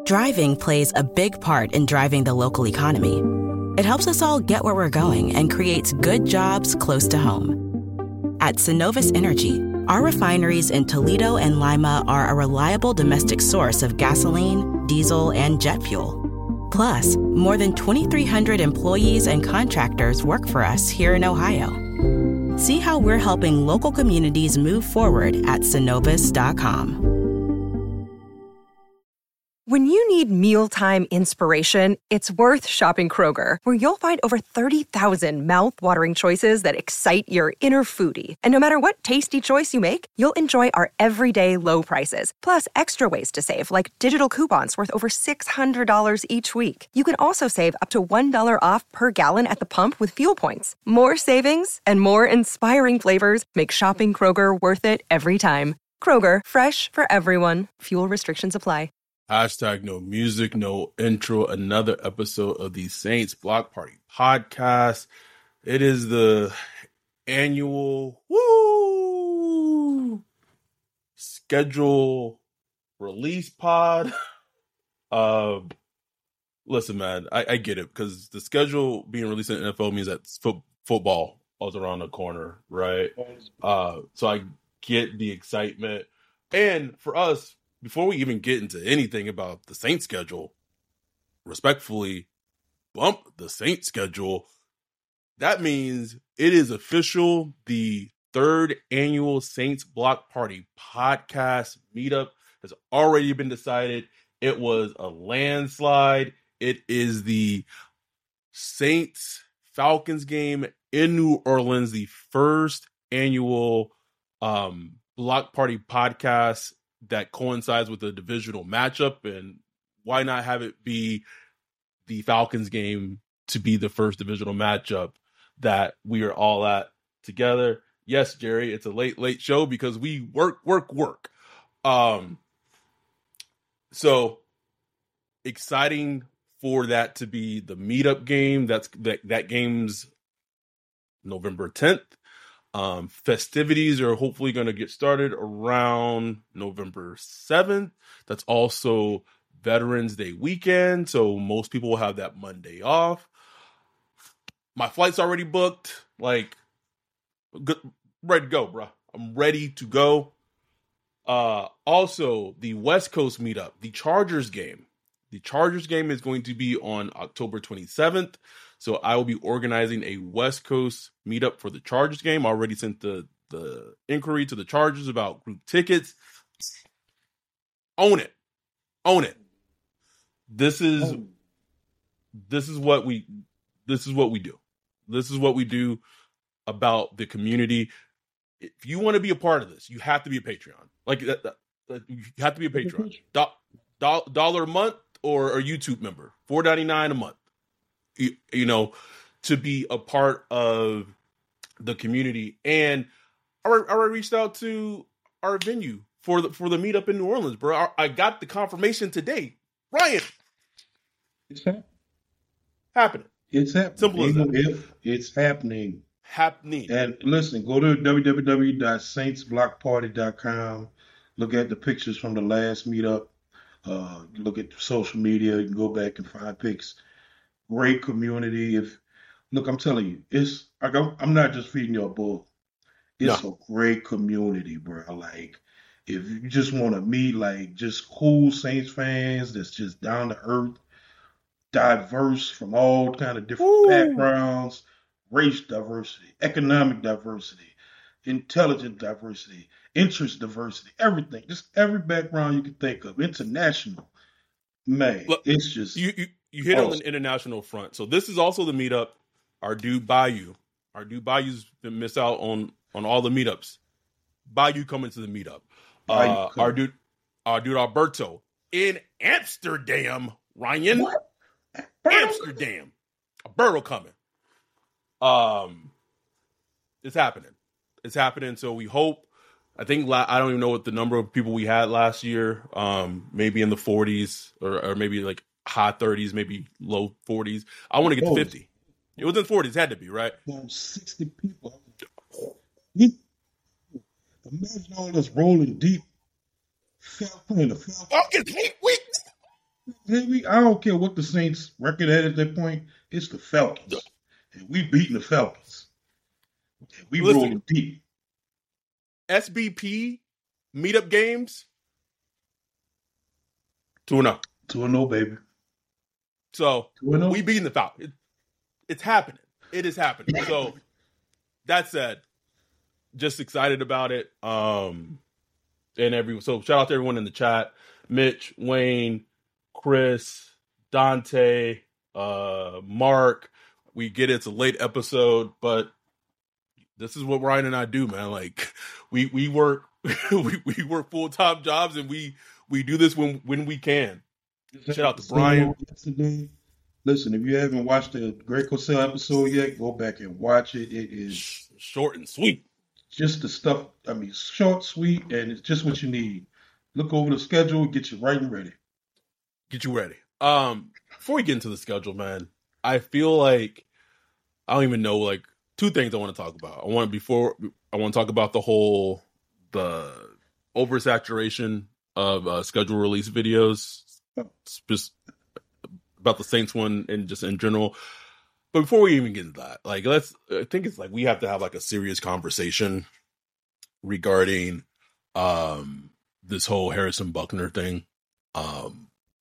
Driving plays a big part in driving the local economy. It helps us all get where we're going and creates good jobs close to home. At Synovus Energy, our refineries in Toledo and Lima are a reliable domestic source of gasoline, diesel, and jet fuel. Plus, more than 2,300 employees and contractors work for us here in Ohio. See how we're helping local communities move forward at Synovus.com. When you need mealtime inspiration, it's worth shopping Kroger, where you'll find over 30,000 mouth-watering choices that excite your inner foodie. And no matter what tasty choice you make, you'll enjoy our everyday low prices, plus extra ways to save, like digital coupons worth over $600 each week. You can also save up to $1 off per gallon at the pump with fuel points. More savings and more inspiring flavors make shopping Kroger worth it every time. Kroger, fresh for everyone. Fuel restrictions apply. Hashtag no music, no intro. Another episode of the Saints Block Party podcast. It is the annual schedule release pod. Listen, man, I get it, because the schedule being released in the NFL means that football is around the corner, right? So I get the excitement. And for us, before we even get into anything about the Saints schedule, respectfully bump the Saints schedule. That means it is official. The third annual Saints Block Party podcast meetup has already been decided. It was a landslide. It is the Saints Falcons game in New Orleans, the first annual Block Party podcast that coincides with the divisional matchup, and why not have it be the Falcons game to be the first divisional matchup that we are all at together. Yes, Jerry, it's a late show because we work. So exciting for that to be the meetup game. That game's November 10th. Festivities are hopefully going to get started around November 7th. That's also Veterans Day weekend, so most people will have that Monday off. My flight's already booked. Like, good, ready to go, bro. I'm ready to go. Also, the West Coast meetup, the Chargers game. The Chargers game is going to be on October 27th. So I will be organizing a West Coast meetup for the Chargers game. I already sent the inquiry to the Chargers about group tickets. Own it. This is what we do. This is what we do about the community. If you want to be a part of this, you have to be a Patreon. Like you have to be a Patreon. $1 a month or a YouTube member. $4.99 a month. You know, to be a part of the community. And I reached out to our venue for the meetup in New Orleans, bro. I got the confirmation today. Ryan, it's happening. It's happening. Simple as that. If it's happening. And listen, go to www.saintsblockparty.com. Look at the pictures from the last meetup. Look at social media. You can go back and find pics. Great community. I'm telling you, I'm not just feeding you a bull. It's a great community, bro. Like, if you just want to meet, like, just cool Saints fans that's just down to earth, diverse from all kind of different backgrounds, race diversity, economic diversity, intelligent diversity, interest diversity, everything. Just every background you can think of. International. Man, look, it's just... You hit on an international front. So this is also the meetup. Our dude Bayou. Bayou's been missed out on all the meetups. Bayou coming to the meetup. Our dude Alberto in Amsterdam. Ryan. What? Amsterdam. Alberto coming. It's happening. So we hope. I think I don't even know what the number of people we had last year. Maybe in the 40s or maybe like high 30s, maybe low 40s. I want to get to 50. It was in the 40s. Had to be, right? 60 people. Imagine all this rolling deep. Playing the Falcons. Falcons hate week. I don't care what the Saints record had at that point. It's the Falcons, and we beating the Falcons. And we rolling deep. SBP meetup games 2-0. 2-0, baby. So 2-0. we beating the Falcons. It's happening. It is happening. So that said, just excited about it. So shout out to everyone in the chat: Mitch, Wayne, Chris, Dante, Mark. We get it's a late episode, but this is what Ryan and I do, man. Like we work we work full-time jobs, and we do this when we can. Shout out to Brian. Yesterday. Listen, if you haven't watched the Greg Cosell episode yet, go back and watch it. It is short and sweet. Just the stuff, short, sweet, and it's just what you need. Look over the schedule, get you right and ready. Get you ready. Before we get into the schedule, man, I feel like I don't even know, like, two things I want to talk about. I want to talk about the oversaturation of schedule release videos, just about the Saints one and just in general. But before we even get into that, like, I think it's like we have to have like a serious conversation regarding this whole Harrison Buckner thing. The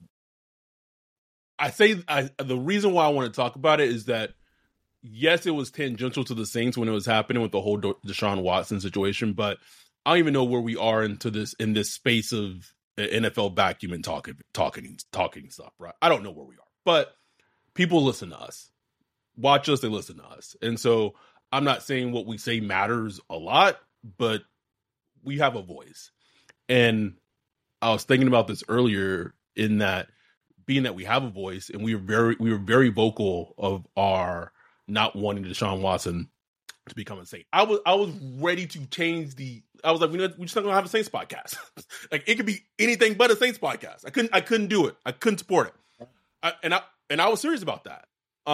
reason why I want to talk about it is that, yes, it was tangential to the Saints when it was happening with the whole Deshaun Watson situation, but I don't even know where we are in this space of NFL vacuum and talking stuff, right? I don't know where we are, but people listen to us, watch us, they listen to us. And so I'm not saying what we say matters a lot, but we have a voice. And I was thinking about this earlier, in that, being that we have a voice and we were very vocal of our not wanting Deshaun Watson to become a Saint. I was ready to change I was like, we're just not gonna have a Saints podcast. Like, it could be anything but a Saints podcast. I couldn't do it. I couldn't support it. I was serious about that.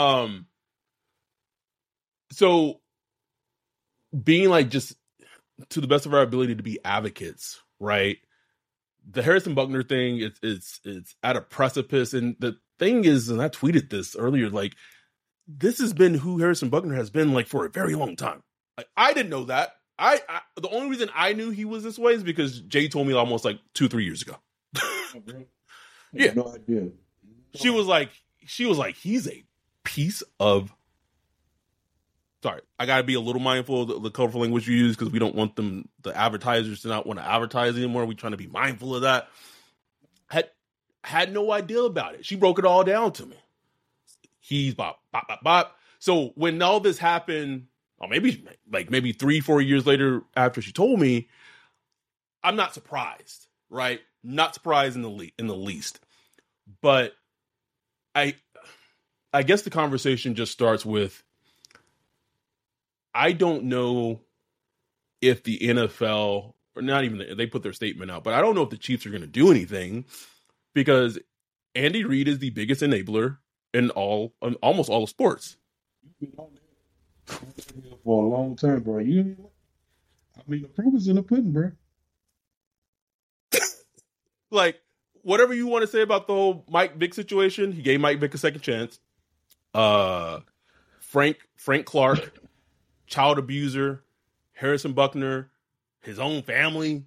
So being like, just to the best of our ability to be advocates, right? The Harrison Buckner thing, it's at a precipice. And the thing is, and I tweeted this earlier, like, this has been who Harrison Buckner has been, like, for a very long time. Like, I didn't know that. The only reason I knew he was this way is because Jay told me almost like 2-3 years ago. Yeah. No idea. She was like, he's a piece of. Sorry, I gotta be a little mindful of the colorful language you use, because we don't want the advertisers to not want to advertise anymore. We're trying to be mindful of that. Had no idea about it. She broke it all down to me. He's bop, bop, bop, bop. So when all this happened, or maybe 3-4 years later after she told me, I'm not surprised, right? Not surprised in the least. But I guess the conversation just starts with, I don't know if the NFL, or not even, they put their statement out, but I don't know if the Chiefs are going to do anything, because Andy Reid is the biggest enabler in almost all of sports. You've been on there for a long time, bro. The proof is in the pudding, bro. Like, whatever you want to say about the whole Mike Vick situation, he gave Mike Vick a second chance. Frank Clark, child abuser, Harrison Buckner, his own family.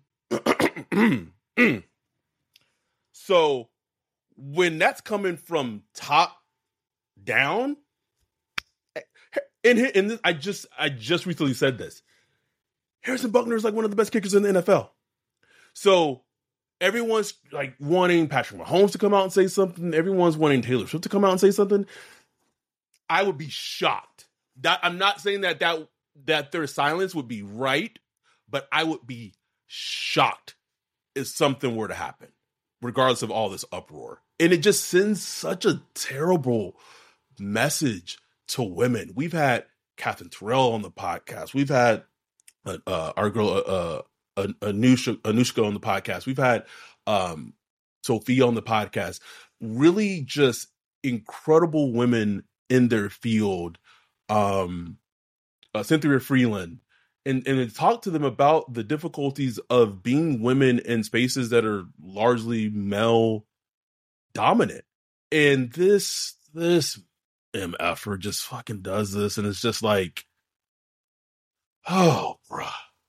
So when that's coming from top down, and this, I just recently said this, Harrison Buckner is like one of the best kickers in the NFL. So everyone's like wanting Patrick Mahomes to come out and say something. Everyone's wanting Taylor Swift to come out and say something. I would be shocked. I'm not saying that their silence would be right, but I would be shocked if something were to happen, regardless of all this uproar. And it just sends such a terrible message to women. We've had Catherine Terrell on the podcast. We've had our girl Anushka on the podcast. We've had Sophia on the podcast. Really just incredible women in their field. Cynthia Freeland, and talk to them about the difficulties of being women in spaces that are largely male dominant. And this MFer just fucking does this, and it's just like, oh, bruh.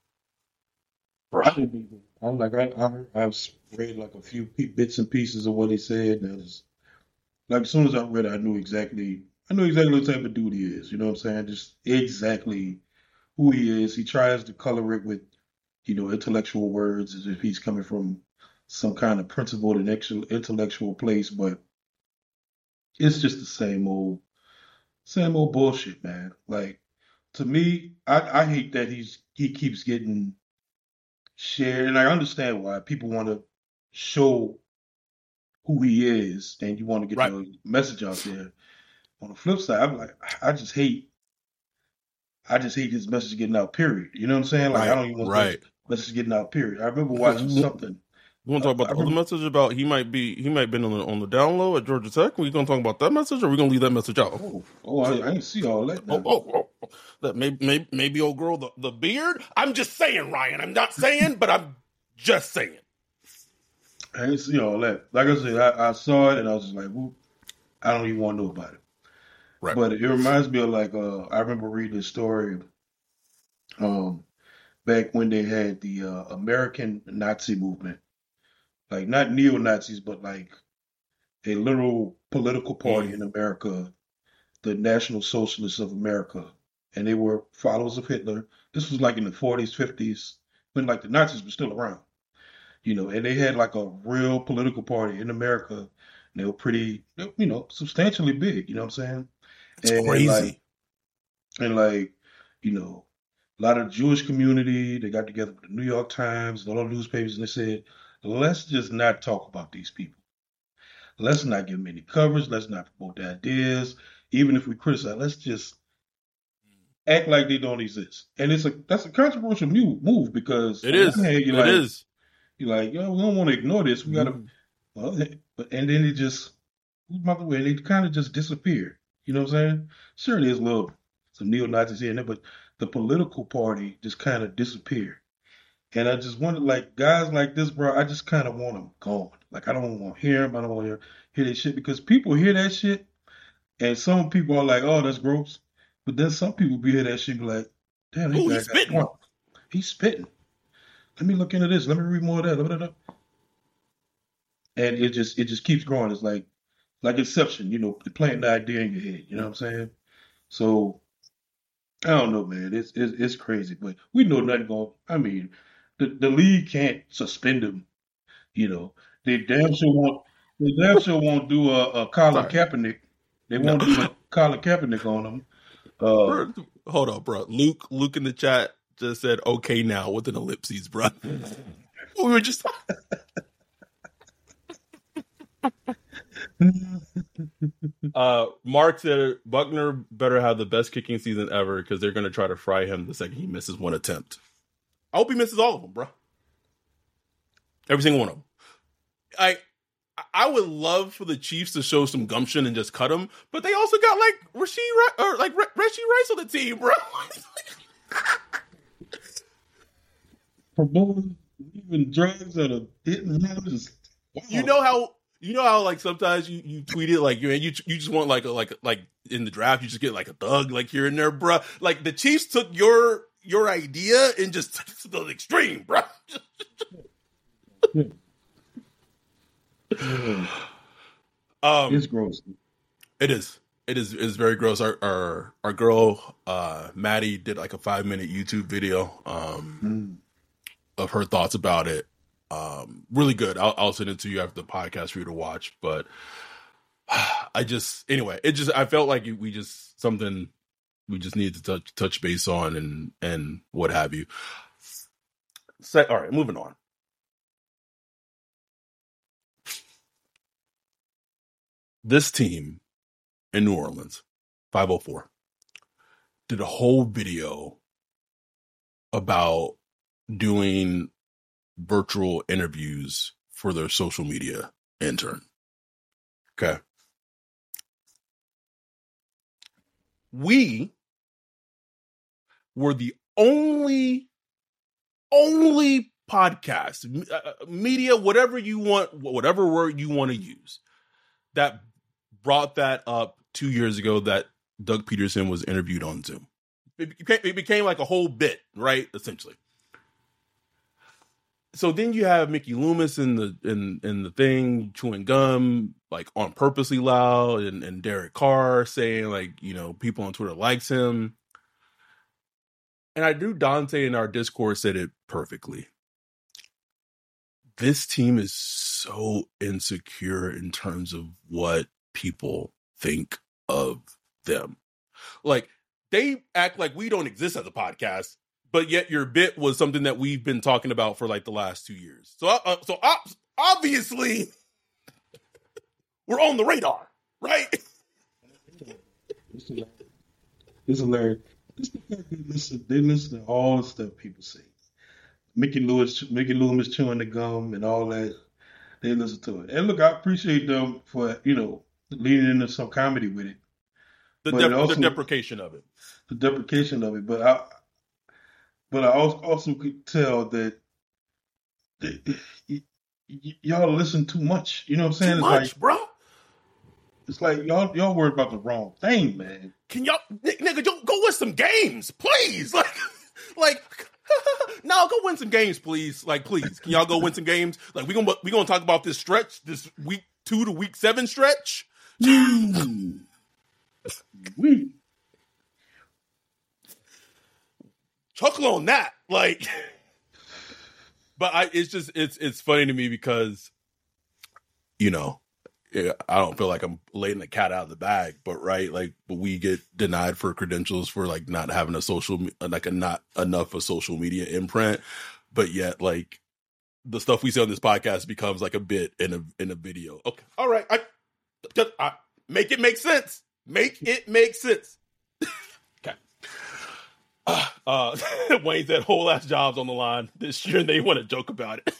I'm like, I've read like a few bits and pieces of what he said. And like, as soon as I read it, I knew exactly what type of dude he is. You know what I'm saying? Just exactly who he is. He tries to color it with, intellectual words as if he's coming from some kind of principled and intellectual place, but it's just the same old bullshit, man. Like, to me, I hate that he keeps getting shared, and I understand why people want to show who he is, and you want to get Right. the message out there. On the flip side, I'm like, I just hate his message getting out. Period. You know what I'm saying? Like, I don't even want his message getting out. Period. I remember watching something. You want to talk about the other message about he might been on the down low at Georgia Tech? We gonna talk about that message, or we gonna leave that message out? I didn't see all that. That maybe old girl the beard. I'm just saying, Ryan. I'm not saying, but I'm just saying. I didn't see all that. Like I said, I saw it and I was just like, I don't even want to know about it. Right. But it reminds me of like I remember reading a story back when they had the American Nazi movement. Like, not neo-Nazis, but like a literal political party in America, the National Socialists of America. And they were followers of Hitler. This was like in the 40s, 50s, when like the Nazis were still around. And they had like a real political party in America. And they were pretty, substantially big, you know what I'm saying? It's crazy. A lot of Jewish community, they got together with the New York Times and all the newspapers, and they said, let's just not talk about these people. Let's not give them any coverage. Let's not promote their ideas. Even if we criticize, let's just act like they don't exist. And that's a controversial move because it is. You're like, we don't want to ignore this. We gotta, and then they just, they kind of just disappear. You know what I'm saying? Sure, there's some neo-Nazis here and there, but the political party just kind of disappeared. And I just wanted, like, guys like this, bro, I just kind of want them gone. Like, I don't want to hear them. I don't want to hear that shit because people hear that shit, and some people are like, oh, that's gross. But then some people be hear that shit and be like, damn, he's spitting. He's spitting. Let me look into this. Let me read more of that. Blah, blah, blah. And it just keeps growing. It's like Inception, planting the idea in your head. You know what I'm saying? So, I don't know, man. It's crazy, but we know nothing going. I mean, the league can't suspend him. They damn sure won't do a Colin Kaepernick. They won't do a Colin Kaepernick on him. Hold on, bro. Luke in the chat just said okay now with an ellipses, bro. We were just. Mark said Buckner better have the best kicking season ever because they're going to try to fry him the second he misses one attempt. I hope he misses all of them, bro. Every single one of them. I would love for the Chiefs to show some gumption and just cut him, but they also got like Rashee Rice on the team, bro. Promoting even drugs that are hitting just. Wow. You know how like sometimes you tweet it like you just want like in the draft you just get like a thug like here and there, bro. Like the Chiefs took your idea and just took it to the extreme, bro. It's gross. It is. It's very gross. Our girl Maddie did like a 5-minute YouTube video of her thoughts about it. Really good. I'll send it to you after the podcast for you to watch. But I felt like we just needed to touch base on and what have you. All right, moving on. This team in New Orleans, 504, did a whole video about doing virtual interviews for their social media intern. Okay. We were the only podcast, media, whatever you want, whatever word you want to use, that brought that up 2 years ago that Doug Peterson was interviewed on Zoom. It became like a whole bit, right? Essentially. So then you have Mickey Loomis in the thing chewing gum, like on purposely loud, and Derek Carr saying like, you know, people on Twitter likes him. And I knew Dante in our Discord said it perfectly. This team is so insecure in terms of what people think of them. Like, they act like we don't exist as a podcast, but yet your bit was something that we've been talking about for like the last 2 years. So obviously we're on the radar, right? It's hilarious. It's the fact they listen to all the stuff people say. Mickey Loomis chewing the gum and all that. They listen to it. And look, I appreciate them for, you know, leaning into some comedy with it. The deprecation of it. The deprecation of it. But I also could tell that y'all listen too much. You know what I'm saying? Too much, bro. It's like y'all worried about the wrong thing, man. Can y'all, nigga, go win some games, please? Like, no, go win some games, please. Like, please, can y'all go win some games? Like, we gonna talk about this stretch, this week 2 to week 7 stretch. We chuckle on that, like. But it's funny to me because, you know, I don't feel like I'm letting the cat out of the bag, but we get denied for credentials for like not having not enough of social media imprint, but yet like the stuff we say on this podcast becomes like a bit in a video. Okay, all right, I make it make sense. Make it make sense. Okay. Wayne said whole ass jobs on the line this year, and they want to joke about it.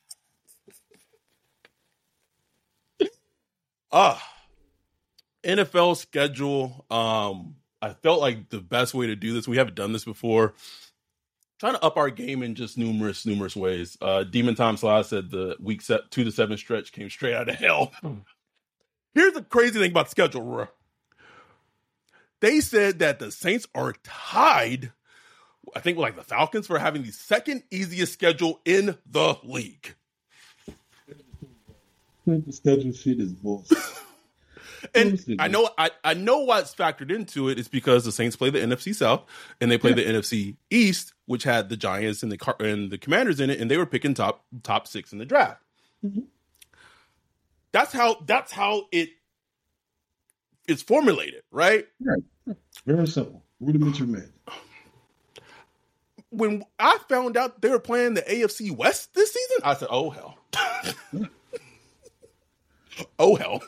NFL schedule. I felt like the best way to do this, we haven't done this before, trying to up our game in just numerous ways. Demon Time Slash said the week 2 to 7 stretch came straight out of hell. Here's the crazy thing about the schedule, bro. They said that the Saints are tied, I think, like the Falcons for having the second easiest schedule in the league. The schedule shit is bullshit. And I know what's factored into it is because the Saints play the NFC South and they play the NFC East, which had the Giants and the Commanders in it, and they were picking top 6 in the draft. Mm-hmm. That's how it's formulated, right? Right. Very simple. Rudimentary man. When I found out they were playing the AFC West this season, I said, "Oh hell." Oh hell.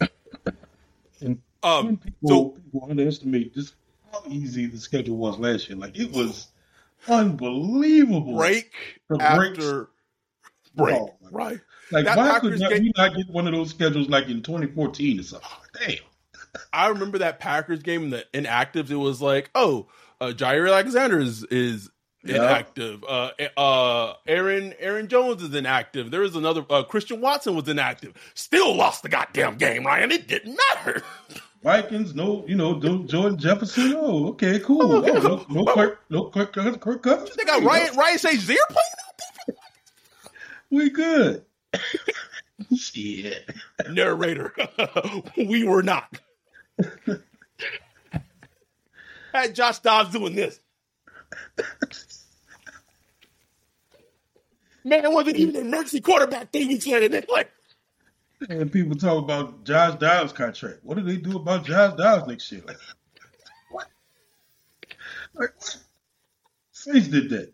And people underestimate just how easy the schedule was last year. Like, it was unbelievable. Break after break. Oh, right. Like, why could we not get one of those schedules like in 2014 or something? Damn. I remember that Packers game in the inactives. It was like, Jair Alexander is inactive. Aaron Jones is inactive. There was another Christian Watson was inactive. Still lost the goddamn game, Ryan. It didn't matter. Vikings, Jordan Jefferson. Oh, okay, cool. No Kirk Cousins. They got Ryan Shazier playing out there. We good. Shit. Narrator. We were not. Had Josh Dobbs doing this. Man, it wasn't even an emergency quarterback thing. And people talk about Josh Dobbs' contract. What do they do about Josh Dobbs next year? Like, what? Like, what? Saints did that.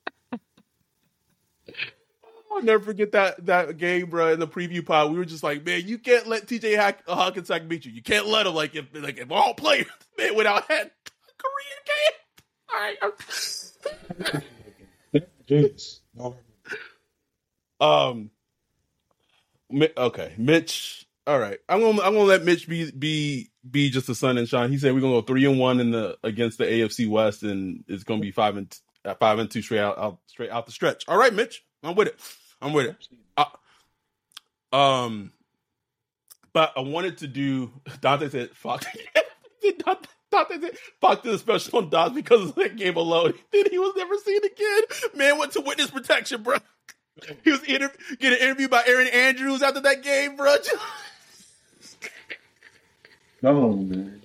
I'll never forget that game, bro. In the preview pod, we were just like, man, you can't let TJ Hawkinson beat you. You can't let him if all players, man, without that Korean game. All right. James. Okay, Mitch. All right, I'm gonna let Mitch be just the sun and shine. He said we're gonna go 3-1 against the AFC West, and it's gonna be 5-2 straight out the stretch. All right, Mitch, I'm with it. But I wanted to do. Dante said, "Fuck." Dante said, "Fuck this special on Dobbs because of that game alone." Then he was never seen again. Man went to witness protection, bro. He was getting interviewed by Aaron Andrews after that game, bro. Oh man.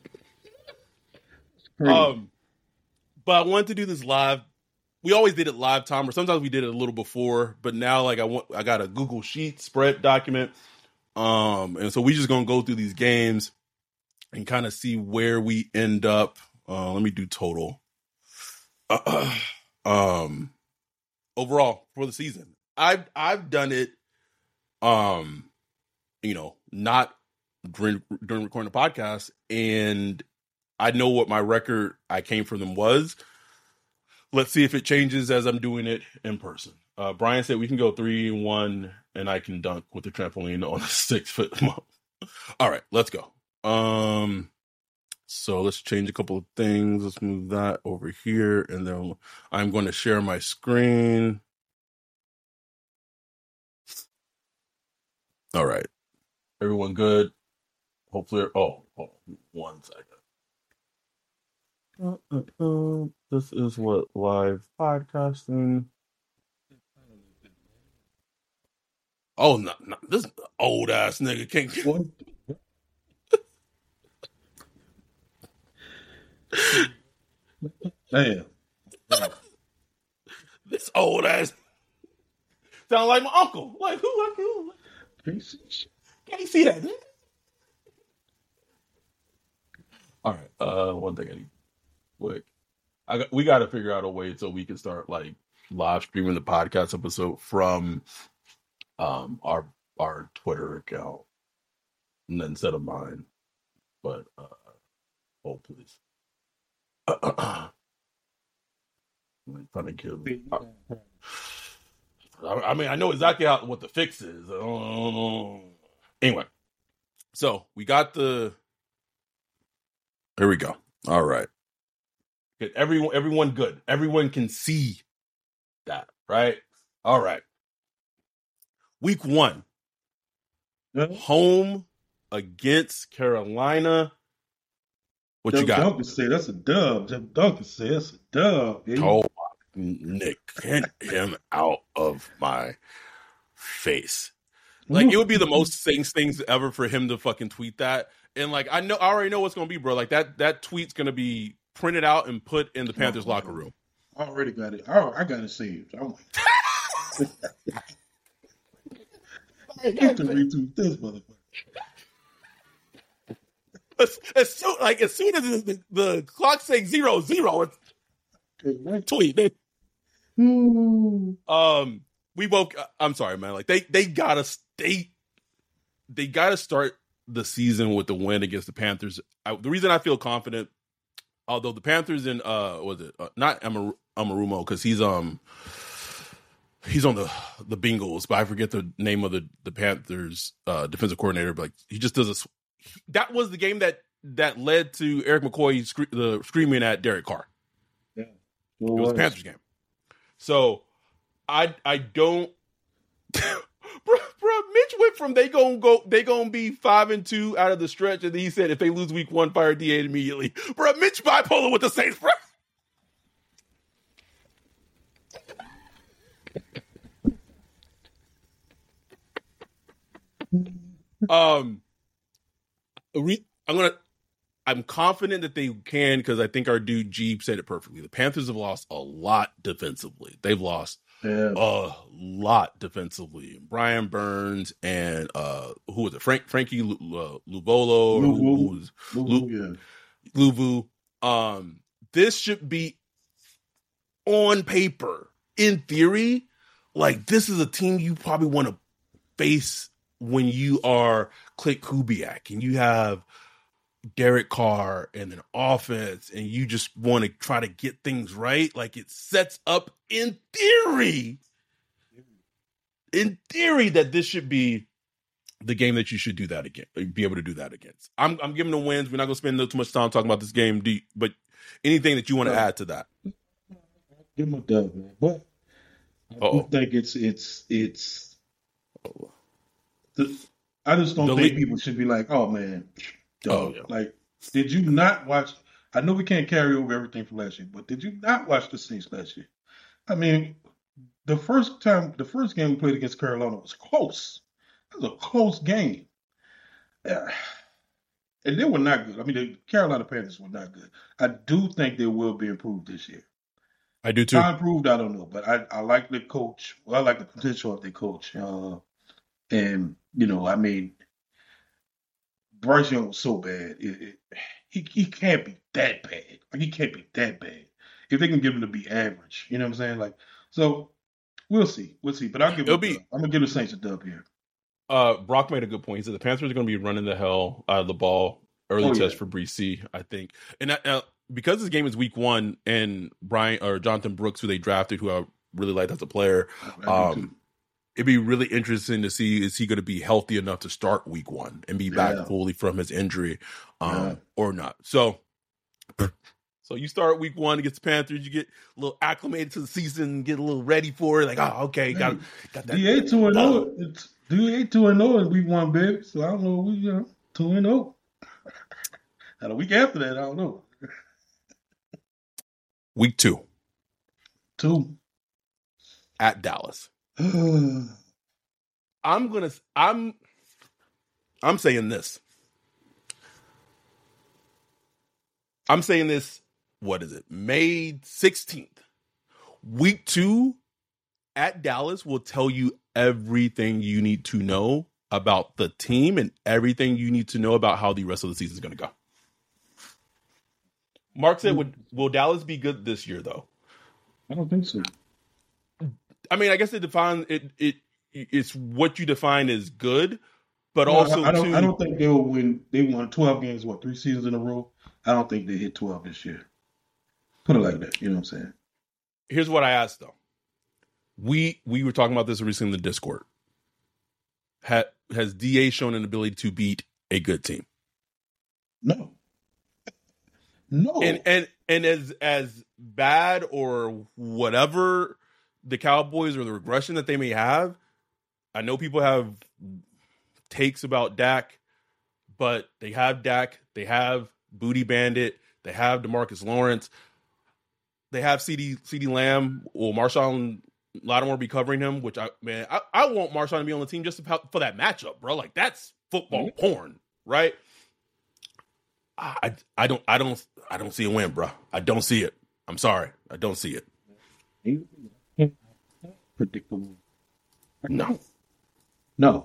Crazy. But I wanted to do this live. We always did it live, Tom, or sometimes we did it a little before. But now, like, I got a Google Sheet spread document, and so we just gonna go through these games and kind of see where we end up. Let me do total. Overall for the season, I've done it. Not during recording the podcast, and I know what my record I came from them was. Let's see if it changes as I'm doing it in person. Brian said we can go 3-1 and I can dunk with the trampoline on a 6-foot moat. All right, let's go. So let's change a couple of things. Let's move that over here, and then I'm going to share my screen. All right. Everyone good? Hopefully. Oh, 1 second. This is what live podcasting. Oh, no, this old ass nigga can't. What? Damn. This old ass sound like my uncle. Like who? Can't see that. All right. One thing I need. Quick. We got to figure out a way so we can start like live streaming the podcast episode from our Twitter account and then instead of mine. But oh please. I'm trying to kill me. I mean, I know exactly what the fix is. Anyway, so we got the. Here we go. All right. Good. Everyone good. Everyone can see that, right? All right. Week 1. Home against Carolina. What you got? Duncan said that's a dub. Duncan said that's a dub. Baby. Oh, Nick, get him out of my face. Like, it would be the most things ever for him to fucking tweet that. And like, I already know what's gonna be, bro. Like that tweet's gonna be printed out and put in the Panthers locker room. I already got it. I got it saved. I'm like, I have to retweet this motherfucker. As soon as the clock saying 0-0, it's tweet. We both. I'm sorry, man. Like they gotta start the season with the win against the Panthers. The reason I feel confident, although the Panthers in not Amarumo because he's on the Bengals, but I forget the name of the Panthers defensive coordinator. But like, he just does that was the game that led to Eric McCoy screaming at Derek Carr. Yeah, it was the Panthers game. So I don't. Bro, Mitch went from they gonna be 5-2 out of the stretch, and then he said if they lose week 1, fire D8 immediately. Bro, Mitch bipolar with the Saints, bro. I'm confident that they can because I think our dude Jeep said it perfectly. The Panthers have lost a lot defensively. They've lost a lot defensively. Brian Burns and who was it? Frankie Luvolo. Luvu. This should be on paper, in theory, like this is a team you probably want to face when you are Clint Kubiak and you have Derek Carr and an offense and you just want to try to get things right. Like it sets up in theory that this should be the game that you should do that again, be able to do that against. I'm giving the wins. We're not going to spend too much time talking about this game, but anything that you want to add to that? Give him a dub, man. But I think I just don't The think league- people should be like, oh man, dog. yeah. Like, did you not watch? I know we can't carry over everything from last year, but did you not watch the Saints last year? I mean, the first game we played against Carolina was close. It was a close game. Yeah. And they were not good. I mean, the Carolina Panthers were not good. I do think they will be improved this year. I do too. How improved, I don't know, but I like the coach. Well, I like the potential of the coach. And I mean, Bryce Young was so bad. He can't be that bad. Like, he can't be that bad. If they can get him to be average, you know what I'm saying? Like, so we'll see. But I'm gonna give the Saints a dub here. Brock made a good point. He said the Panthers are going to be running the hell out of the ball. Early test for Brees C, I think. And because this game is week 1 and Jonathan Brooks, who they drafted, who I really liked as a player, it'd be really interesting to see, is he going to be healthy enough to start week 1 and be back fully from his injury or not. So you start week 1 against the Panthers, you get a little acclimated to the season, get a little ready for it. Like, okay, got that. DA 2-0. It's DA 2-0 in week 1, baby. So I don't know, we 2-0. And a week after that, I don't know. Week 2. 2. At Dallas. I'm saying this. What is it? May 16th. Week 2 at Dallas will tell you everything you need to know about the team and everything you need to know about how the rest of the season is going to go. Mark said, will Dallas be good this year, though? I don't think so. I mean, I guess it's what you define as good, but also I don't think they'll win. They won 12 games, 3 seasons in a row? I don't think they hit 12 this year. Put it like that. You know what I'm saying? Here's what I asked, though. We were talking about this recently in the Discord. Has DA shown an ability to beat a good team? No. And as bad or whatever the Cowboys or the regression that they may have, I know people have takes about Dak, but they have Dak, they have Booty Bandit, they have DeMarcus Lawrence, they have CeeDee Lamb, or Marshawn Lattimore be covering him, which I want Marshawn to be on the team just for that matchup, bro. Like, that's football porn, right? I don't see a win, bro. I don't see it. I'm sorry. I don't see it. Predictable. No.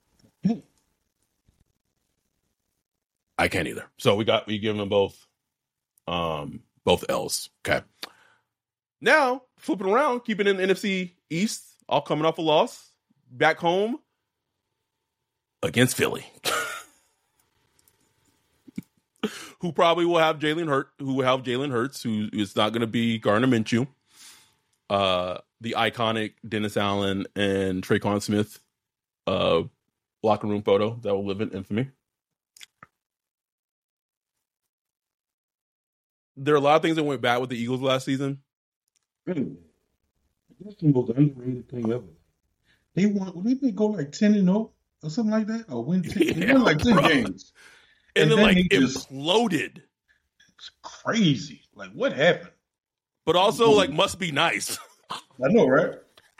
I can't either. So we give them both L's. Okay. Now, flipping around, keeping in the NFC East, all coming off a loss, back home against Philly. Who probably will have Jalen Hurts, who is not going to be Gardner Minshew. The iconic Dennis Allen and Traquan Smith locker room photo that will live in infamy. There are a lot of things that went bad with the Eagles last season. Really? That's the most underrated thing ever. Didnthey go like 10-0 or something like that? Or win 10? They won like 10 games. And then like imploded. It's crazy. Like, what happened? But also, like, must be nice. I know, right?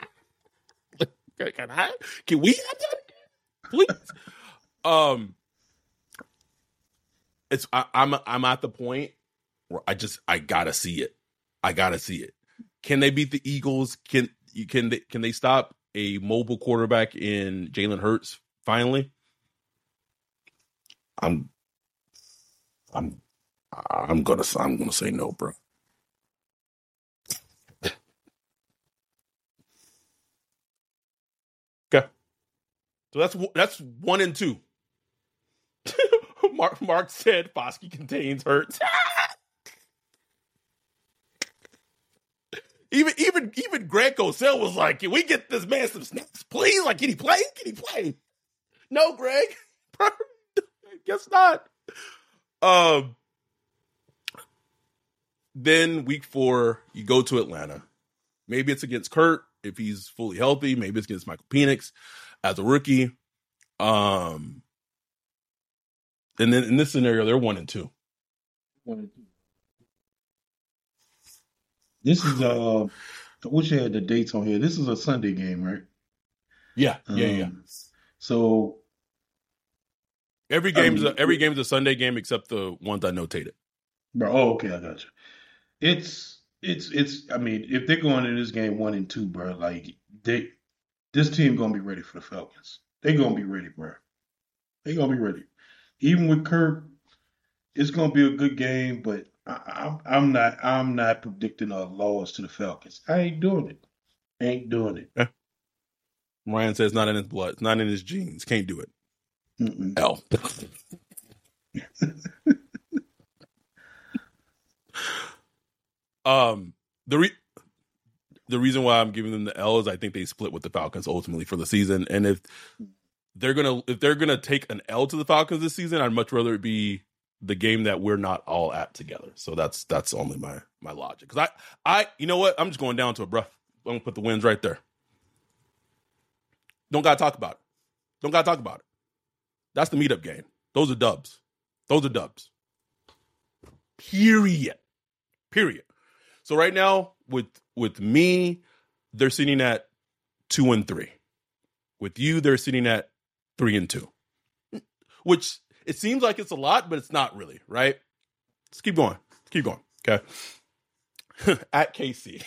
Can we have that again? Please. I'm at the point where I gotta see it. Can they beat the Eagles? Can they stop a mobile quarterback in Jalen Hurts finally? I'm gonna say no, bro. Okay, so that's 1 and 2. Mark said Foskey contains Hurts. Even Greg Cosell was like, "Can we get this man some snaps, please? Like, can he play? No, Greg. Guess not." Then week 4, you go to Atlanta. Maybe it's against Kurt if he's fully healthy. Maybe it's against Michael Penix as a rookie. And then in this scenario, they're 1-2. 1-2. This is I wish I had the dates on here. This is a Sunday game, right? Yeah. So every game's a Sunday game except the ones I notated. Bro, okay, I got you. It's. I mean, if they're going into this game 1-2, bro, like this team gonna be ready for the Falcons. They gonna be ready, bro. They gonna be ready. Even with Kirk, it's gonna be a good game, but I'm not predicting a loss to the Falcons. I ain't doing it. Yeah. Ryan says not in his blood, it's not in his genes. Can't do it. L. The reason why I'm giving them the L is I think they split with the Falcons ultimately for the season, and if they're gonna take an L to the Falcons this season, I'd much rather it be the game that we're not all at together. So that's only my logic. Because I you know what? I'm just going down to it, bro. I'm gonna put the wins right there. Don't gotta talk about it. That's the meetup game. Those are dubs. Period. So right now with me, they're sitting at 2-3. With you, they're sitting at 3-2. Which it seems like it's a lot, but it's not really, right? Let's keep going. Okay. At KC.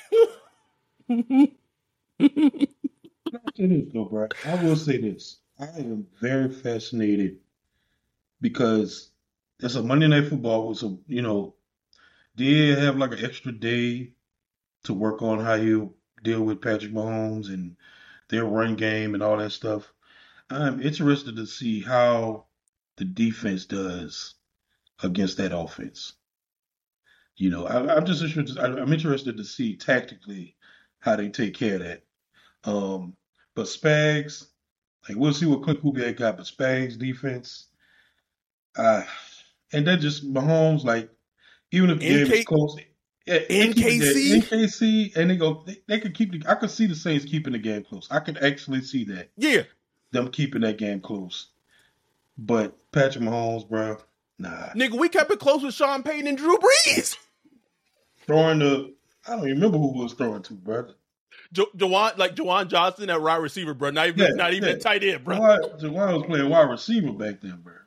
I will say this. I am very fascinated because it's a Monday Night Football. So, did have like an extra day to work on how you deal with Patrick Mahomes and their run game and all that stuff. I'm interested to see how the defense does against that offense. I'm just interested. I'm interested to see tactically how they take care of that. But Spags, like we'll see what Clint Kubiak got. But Spags defense, and then just Mahomes, like even if the game is close. Yeah, NKC, and they could keep I could see the Saints keeping the game close. I could actually see that. Yeah. Them keeping that game close. But Patrick Mahomes, bro, nah. Nigga, we kept it close with Sean Payton and Drew Brees. I don't even remember who was throwing to, bro. Jawan Johnson at wide receiver, bro. Not even tight end, bro. Jawan was playing wide receiver back then, bro.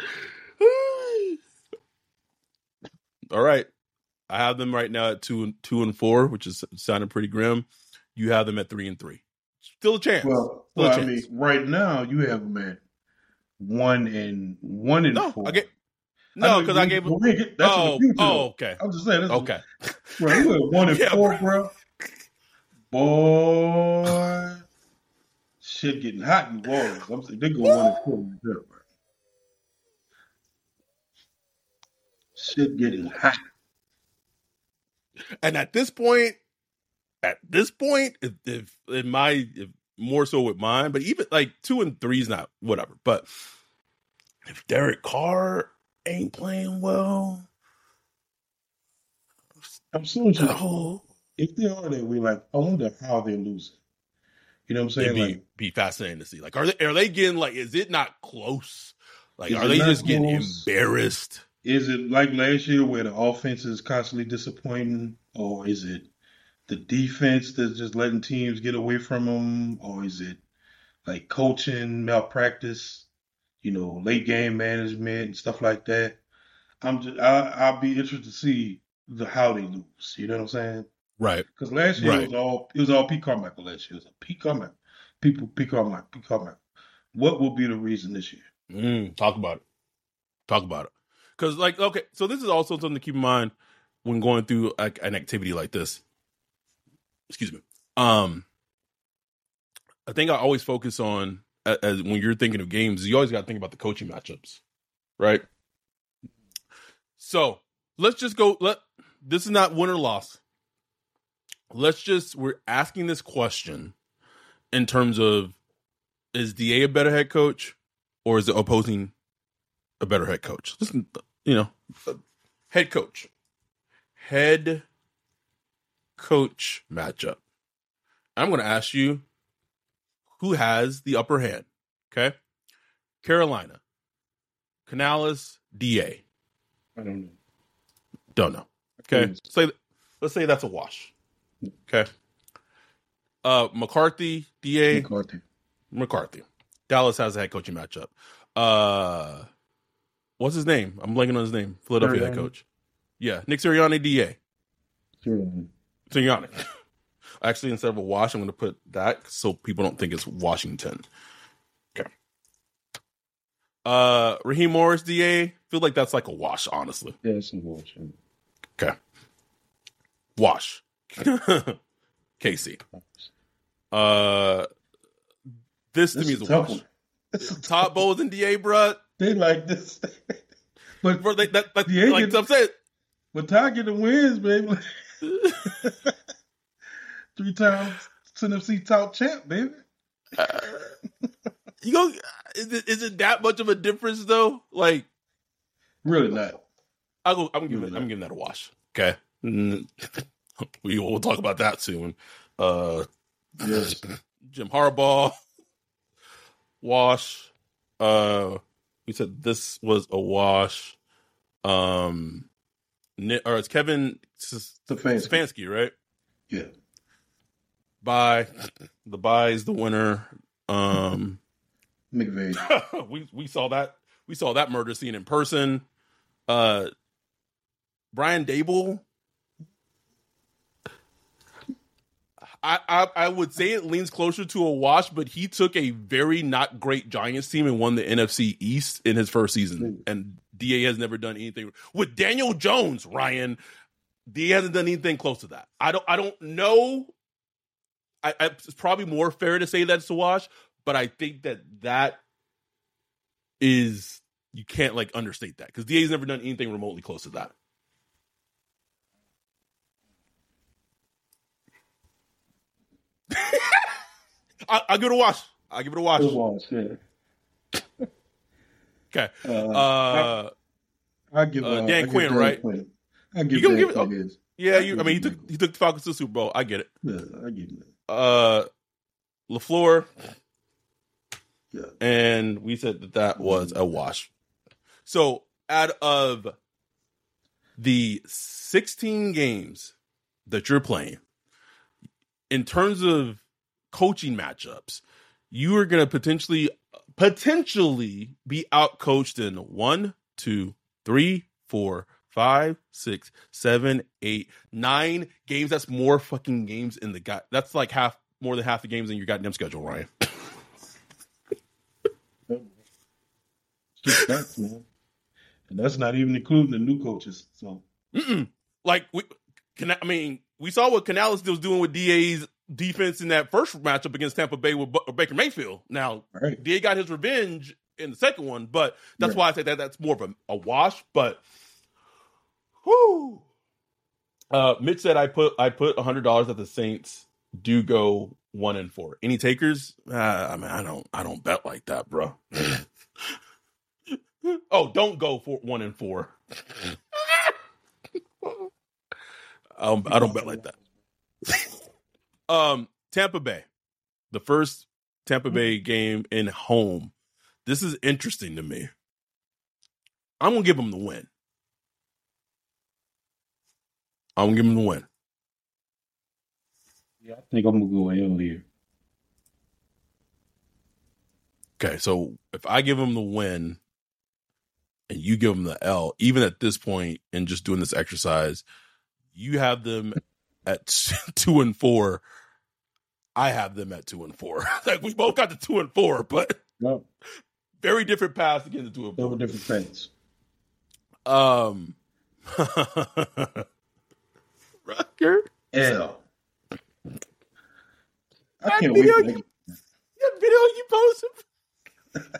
All right. I have them right now at 2-4, which is sounding pretty grim. You have them at 3-3. Still a chance. Well, I mean, right now you have them at 1-4. No, because I gave them. Okay. I'm just saying. Okay. Bro, you at 1-4, bro. Boy, shit getting hot in New Orleans. I'm saying they go 1-4 right there, bro. Shit getting hot. And at this point, if more so with mine, but even like 2-3 is not whatever. But if Derek Carr ain't playing well, I'm so interested. If they are that way, like I wonder how they're losing. You know what I'm saying? It'd be fascinating to see. Like, are they getting like? Is it not close? Like, are they just getting embarrassed? Is it like last year where the offense is constantly disappointing, or is it the defense that's just letting teams get away from them, or is it like coaching malpractice, late game management and stuff like that? I'll be interested to see how they lose. You know what I'm saying? Right. Because last year it was all Pete Carmichael. Last year it was a Pete Carmichael. Pete Carmichael. What will be the reason this year? Talk about it. Because, okay, so this is also something to keep in mind when going through an activity like this. Excuse me. I think I always focus on, as when you're thinking of games, you always got to think about the coaching matchups, right? So let's just go. This is not win or loss. We're asking this question in terms of, is DA a better head coach, or is the opposing a better head coach? Listen, head coach matchup. I'm going to ask you who has the upper hand. Okay. Carolina. Canales, DA. I don't know. Don't know. Okay. Let's say that's a wash. Okay. McCarthy, DA. McCarthy. Dallas has a head coaching matchup. What's his name? I'm blanking on his name. Philadelphia head coach. Yeah. Nick Sirianni, DA. Sirianni. Actually, instead of a wash, I'm going to put that so people don't think it's Washington. Okay. Raheem Morris, DA. Feel like that's like a wash, honestly. Yeah, it's a wash. Okay. Wash. Casey. This to me is a wash. Todd Bowles and DA, bruh. They like this. But bro, like I'm saying. But Todd get the wins, baby. 3 times Tennessee top champ, baby. Is it that much of a difference though? Like, really not. I'm giving that a wash. Okay, we'll talk about that soon. Yes. Jim Harbaugh, wash. We said this was a wash. Or it's Kevin Stefanski, right? Yeah. Bye. The bye is the winner. McVay. we saw that. We saw that murder scene in person. Brian Dable. I would say it leans closer to a wash, but he took a very not great Giants team and won the NFC East in his first season. And DA has never done anything with Daniel Jones. Ryan, DA hasn't done anything close to that. I don't know. It's probably more fair to say that's a wash, but I think that is, you can't like understate that because DA's never done anything remotely close to that. I'll give it a wash. I'll give it a wash. Yeah. Okay. I give Dan Quinn, right? I give Dan Quinn his. Yeah, he took the Falcons to the Super Bowl. I get it. Yeah, I give him that. LaFleur. Yeah. And we said that was a wash. So out of the 16 games that you're playing, in terms of coaching matchups, you are going to potentially be outcoached in 1, 2, 3, 4, 5, 6, 7, 8, 9 games. That's more fucking games in the that's like more than half the games in your goddamn schedule, Ryan. That's, man. And that's not even including the new coaches. So, like we saw what Canales was doing with DA's defense in that first matchup against Tampa Bay with Baker Mayfield. Now, right. DA got his revenge in the second one, but that's why I say that's more of a wash. But, whoo. Mitch said I put $100 that the Saints do go 1-4. Any takers? I don't bet like that, bro. Oh, don't go for 1-4. I don't bet like that. Tampa Bay, the first Tampa Bay game in home. This is interesting to me. I'm gonna give them the win. I'm gonna give them the win. Yeah, I think I'm gonna go L here. Okay, so if I give them the win and you give them the L, even at this point in just doing this exercise, you have them at 2-4. I have them at 2-4. Like we both got the 2-4, but very different paths to get into 2-4. Double different paths. Rucker L. I that can't video wait. That video you posted.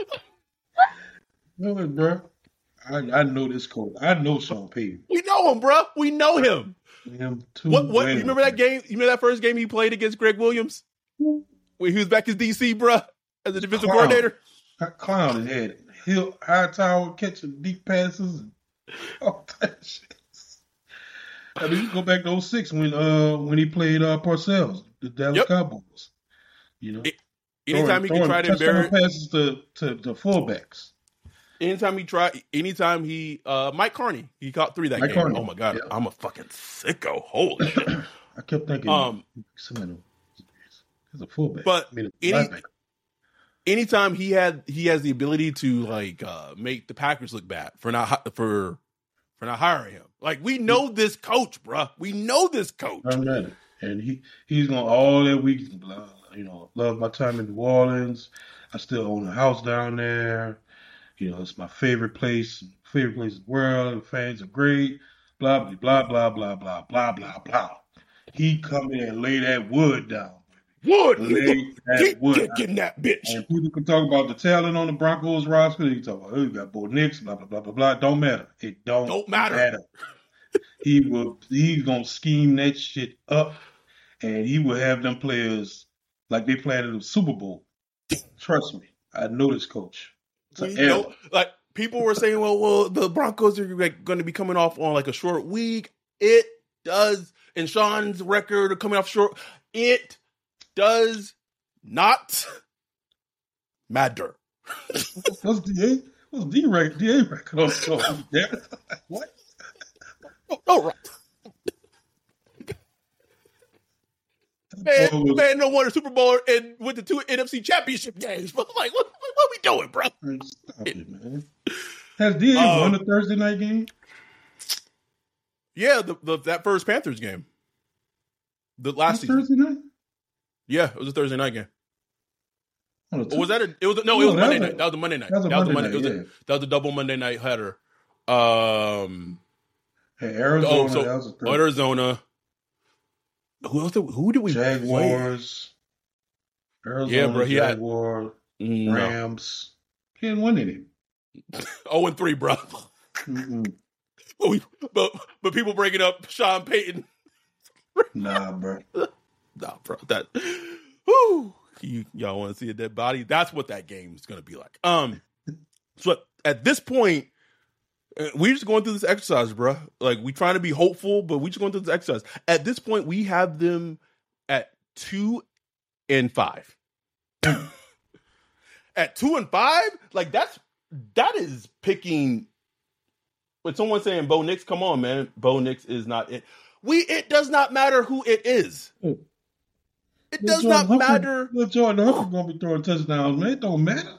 No, bro. I know this coach. I know Sean Payton. We know him, bro. We know him. What? Well. You remember that game? You remember that first game he played against Greg Williams? When he was back as DC, bro, as a defensive coordinator? Clown had high tower catching deep passes and all that shit. I mean, you go back to 2006 when he played Parcells, the Dallas Cowboys. You know? Anytime he can try to touchdown embarrass, passes to fullbacks. anytime he Mike Carney, he caught 3 that Mike game. Carney. Oh my god, Yeah. I'm a fucking sicko. Holy shit. I kept thinking, he's a fullback. But I mean, anytime he has the ability to like make the Packers look bad for not hiring him. Like, we know this coach, bruh. We know this coach. I know it. And he's going all that week, love my time in New Orleans. I still own a house down there. It's my favorite place in the world. The fans are great. Blah, blah, blah, blah, blah, blah, blah, blah, blah. He come in and lay that wood down. Lay that wood down. That bitch. And people can talk about the talent on the Broncos roster. You can talk about, you got Bo Nix, blah, blah, blah, blah, blah. Don't matter. It don't matter. He's going to scheme that shit up, and he will have them players like they played in the Super Bowl. Trust me. I know this coach. Like, people were saying, well, the Broncos are like going to be coming off on like a short week. It does. And Sean's record of coming off short. It does not matter. What's DA? What's DA record on short? Yeah. What? Oh, right. Man, no won a Super Bowl and went to 2 NFC championship games. But like, what are we doing, bro? Stop it, man. Has DA won a Thursday night game? Yeah, that first Panthers game. The last season. Thursday night? Yeah, it was a Thursday night game. Or was that it was Monday night. That was a Monday night. That was a double Monday night header. Arizona. Arizona. Who did we Jaguars. Play? Arizona, yeah, bro. Jaguars, Rams. He didn't win any. 0-3, bro. But people bringing up Sean Payton. Nah, bro. Nah, bro. That. Whoo. Y'all want to see a dead body? That's what that game is going to be like. So at this point, we're just going through this exercise, bro. Like, we trying to be hopeful, but we just going through this exercise. At this point, we have them at 2-5. At 2-5, like that is picking. But someone saying Bo Nix, come on, man. Bo Nix is not it. It does not matter who it is. It does not matter. Jordan Humphrey gonna be throwing touchdowns, man. It don't matter.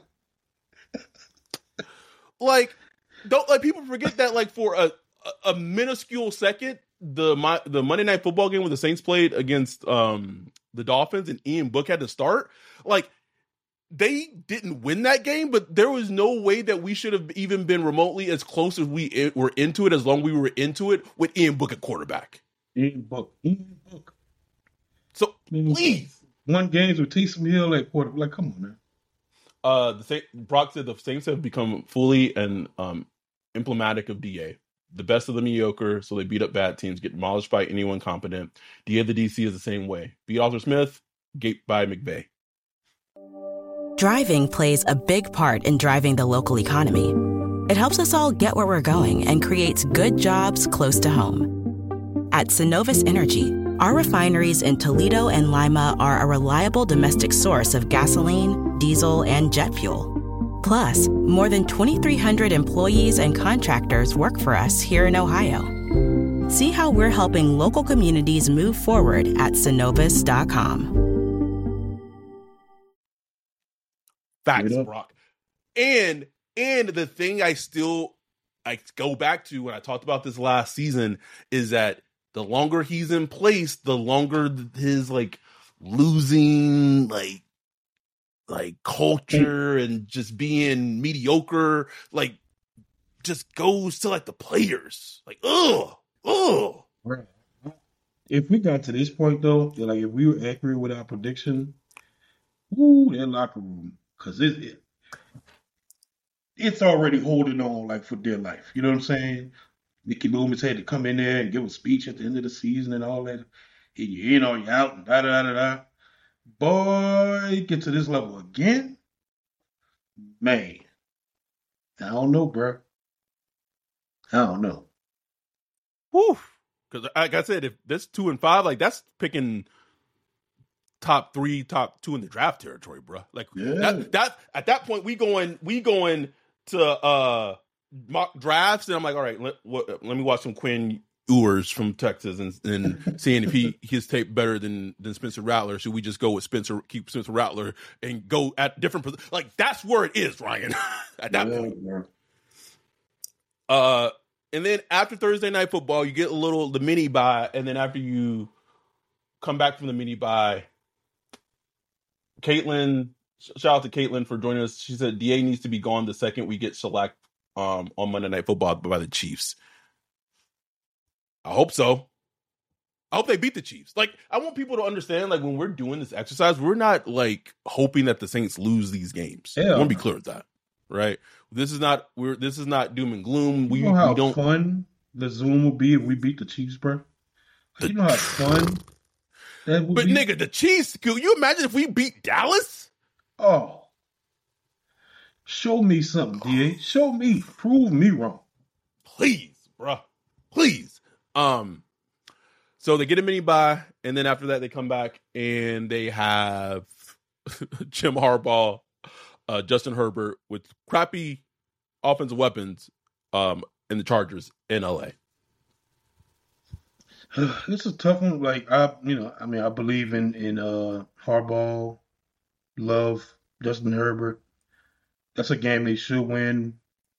Like, don't like people forget that. Like, for a minuscule second, the Monday Night Football game when the Saints played against the Dolphins and Ian Book had to start. Like, they didn't win that game, but there was no way that we should have even been remotely as close as we were into it, as long as we were into it with Ian Book at quarterback. Ian Book. So, please. Won games with Taysom Hill at quarterback. Like, come on, man. Brock said the Saints have become fully and emblematic of DA. The best of the mediocre, so they beat up bad teams, get demolished by anyone competent. DA the DC is the same way. Beat Arthur Smith, gaped by McVay. Driving plays a big part in driving the local economy. It helps us all get where we're going and creates good jobs close to home. At Synovus Energy, our refineries in Toledo and Lima are a reliable domestic source of gasoline, diesel, and jet fuel. Plus, more than 2,300 employees and contractors work for us here in Ohio. See how we're helping local communities move forward at Synovus.com. Facts, Brock. And the thing I go back to when I talked about this last season is that the longer he's in place, the longer his losing culture and just being mediocre just goes to the players. If we got to this point though, if we were accurate with our prediction, that locker room, because it's already holding on for dear life. You know what I'm saying? Mickey Loomis had to come in there and give a speech at the end of the season and all that. You're in or you're out and da-da-da-da-da. Boy, get to this level again? Man. I don't know, bro. I don't know. Whew. Because like I said, if this 2-5, that's picking top 3, top 2 in the draft territory, bro. Like Yeah. that at that point we going to mock drafts, and I'm like, all right, let me watch some Quinn Ewers from Texas and seeing if his tape better than Spencer Rattler. Should we just go with keep Spencer Rattler and go at different like that's where it is, Ryan. At that point. Yeah. And then after Thursday Night Football, you get the mini bye, and then after you come back from the mini bye, Caitlin, shout out to Caitlin for joining us. She said DA needs to be gone the second we get shellacked on Monday Night Football by the Chiefs. I hope so. I hope they beat the Chiefs. Like, I want people to understand, like, when we're doing this exercise, we're not, like, hoping that the Saints lose these games. I want to be clear with that, right? This is not doom and gloom. You know how fun the Zoom will be if we beat the Chiefs, bro? You know how fun that would be? Nigga, the Chiefs, could you imagine if we beat Dallas? Oh. Show me something, DA. Show me. Prove me wrong. Please, bro. Please. So they get a mini bye, and then after that they come back and they have Jim Harbaugh, Justin Herbert with crappy offensive weapons in the Chargers in LA. It's a tough one. Like I believe in Harbaugh, love Justin Herbert. That's a game they should win.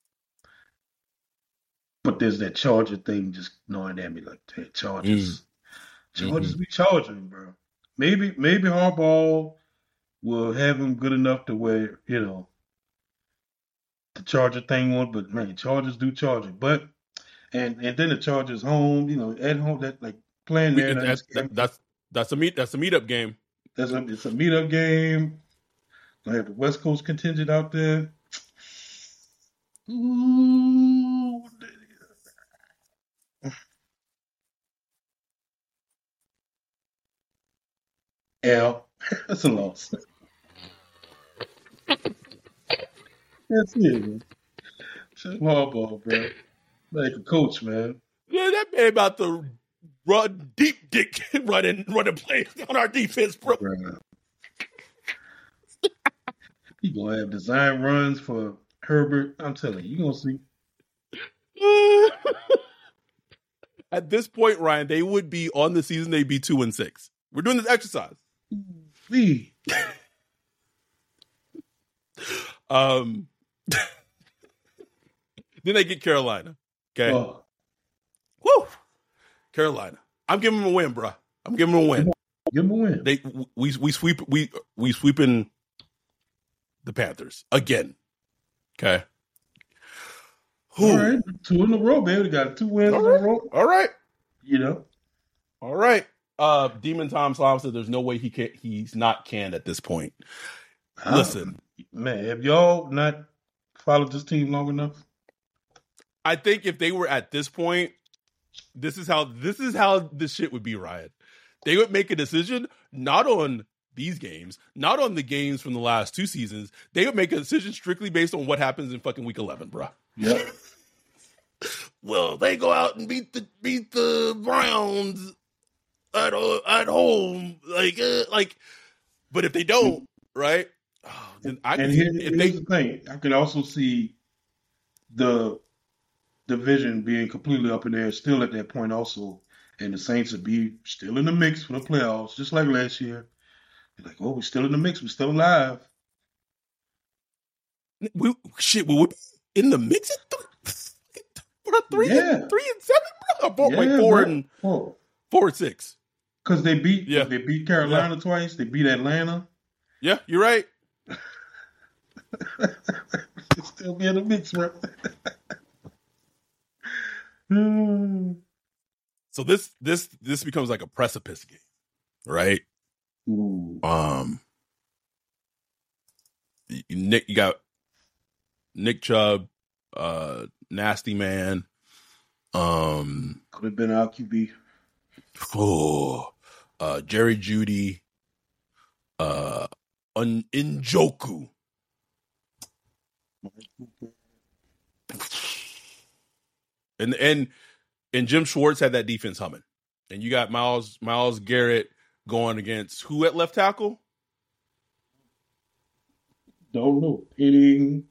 But there's that Charger thing just gnawing at me, like Chargers. Chargers be charging, bro. Maybe Harbaugh will have him good enough to where, the Charger thing won't, but man, Chargers do charging. But and then the Chargers home, at home, that like playing there. That's a meetup game. It's a meetup game. Gonna have the West Coast contingent out there. Ooh. L. That's a loss. That's it, man. Harbaugh, bro. Like a coach, man. Yeah, that man about to run deep dick running plays on our defense, bro. He gonna have design runs for Herbert. I'm telling you, gonna see. At this point, Ryan, they would be on the season. They'd be 2-6. We're doing this exercise. Then they get Carolina. Okay. Oh. Woo! Carolina. I'm giving them a win, bro. I'm giving them a win. Give them a win. We sweeping the Panthers again. Okay. All right. 2 in a row, baby. We got 2 wins in a row. All right. All right. Demon Tom Slom said there's no way he's not canned at this point. Listen. Man, have y'all not followed this team long enough? I think if they were at this point, this is how this shit would be, Ryan. They would make a decision not on these games, not on the games from the last 2 seasons. They would make a decision strictly based on what happens in fucking week 11, bro. Yeah. Well, they go out and beat the Browns at home, but if they don't, right? Then here's the thing. I can also see the division being completely up in there, still at that point also, and the Saints would be still in the mix for the playoffs, just like last year. They're like, oh, we're still in the mix. We're still alive. We would be in the mix at 3 and 7, bro. 4 and 6. Because they beat Carolina twice. They beat Atlanta. Yeah, you're right. Still be in the mix, bro. So this becomes like a precipice game, right? Ooh. You got Nick Chubb, Nasty Man. Could have been our QB. Jerry Jeudy, Njoku. And Jim Schwartz had that defense humming. And you got Myles Garrett, going against who at left tackle? Don't know. Penning.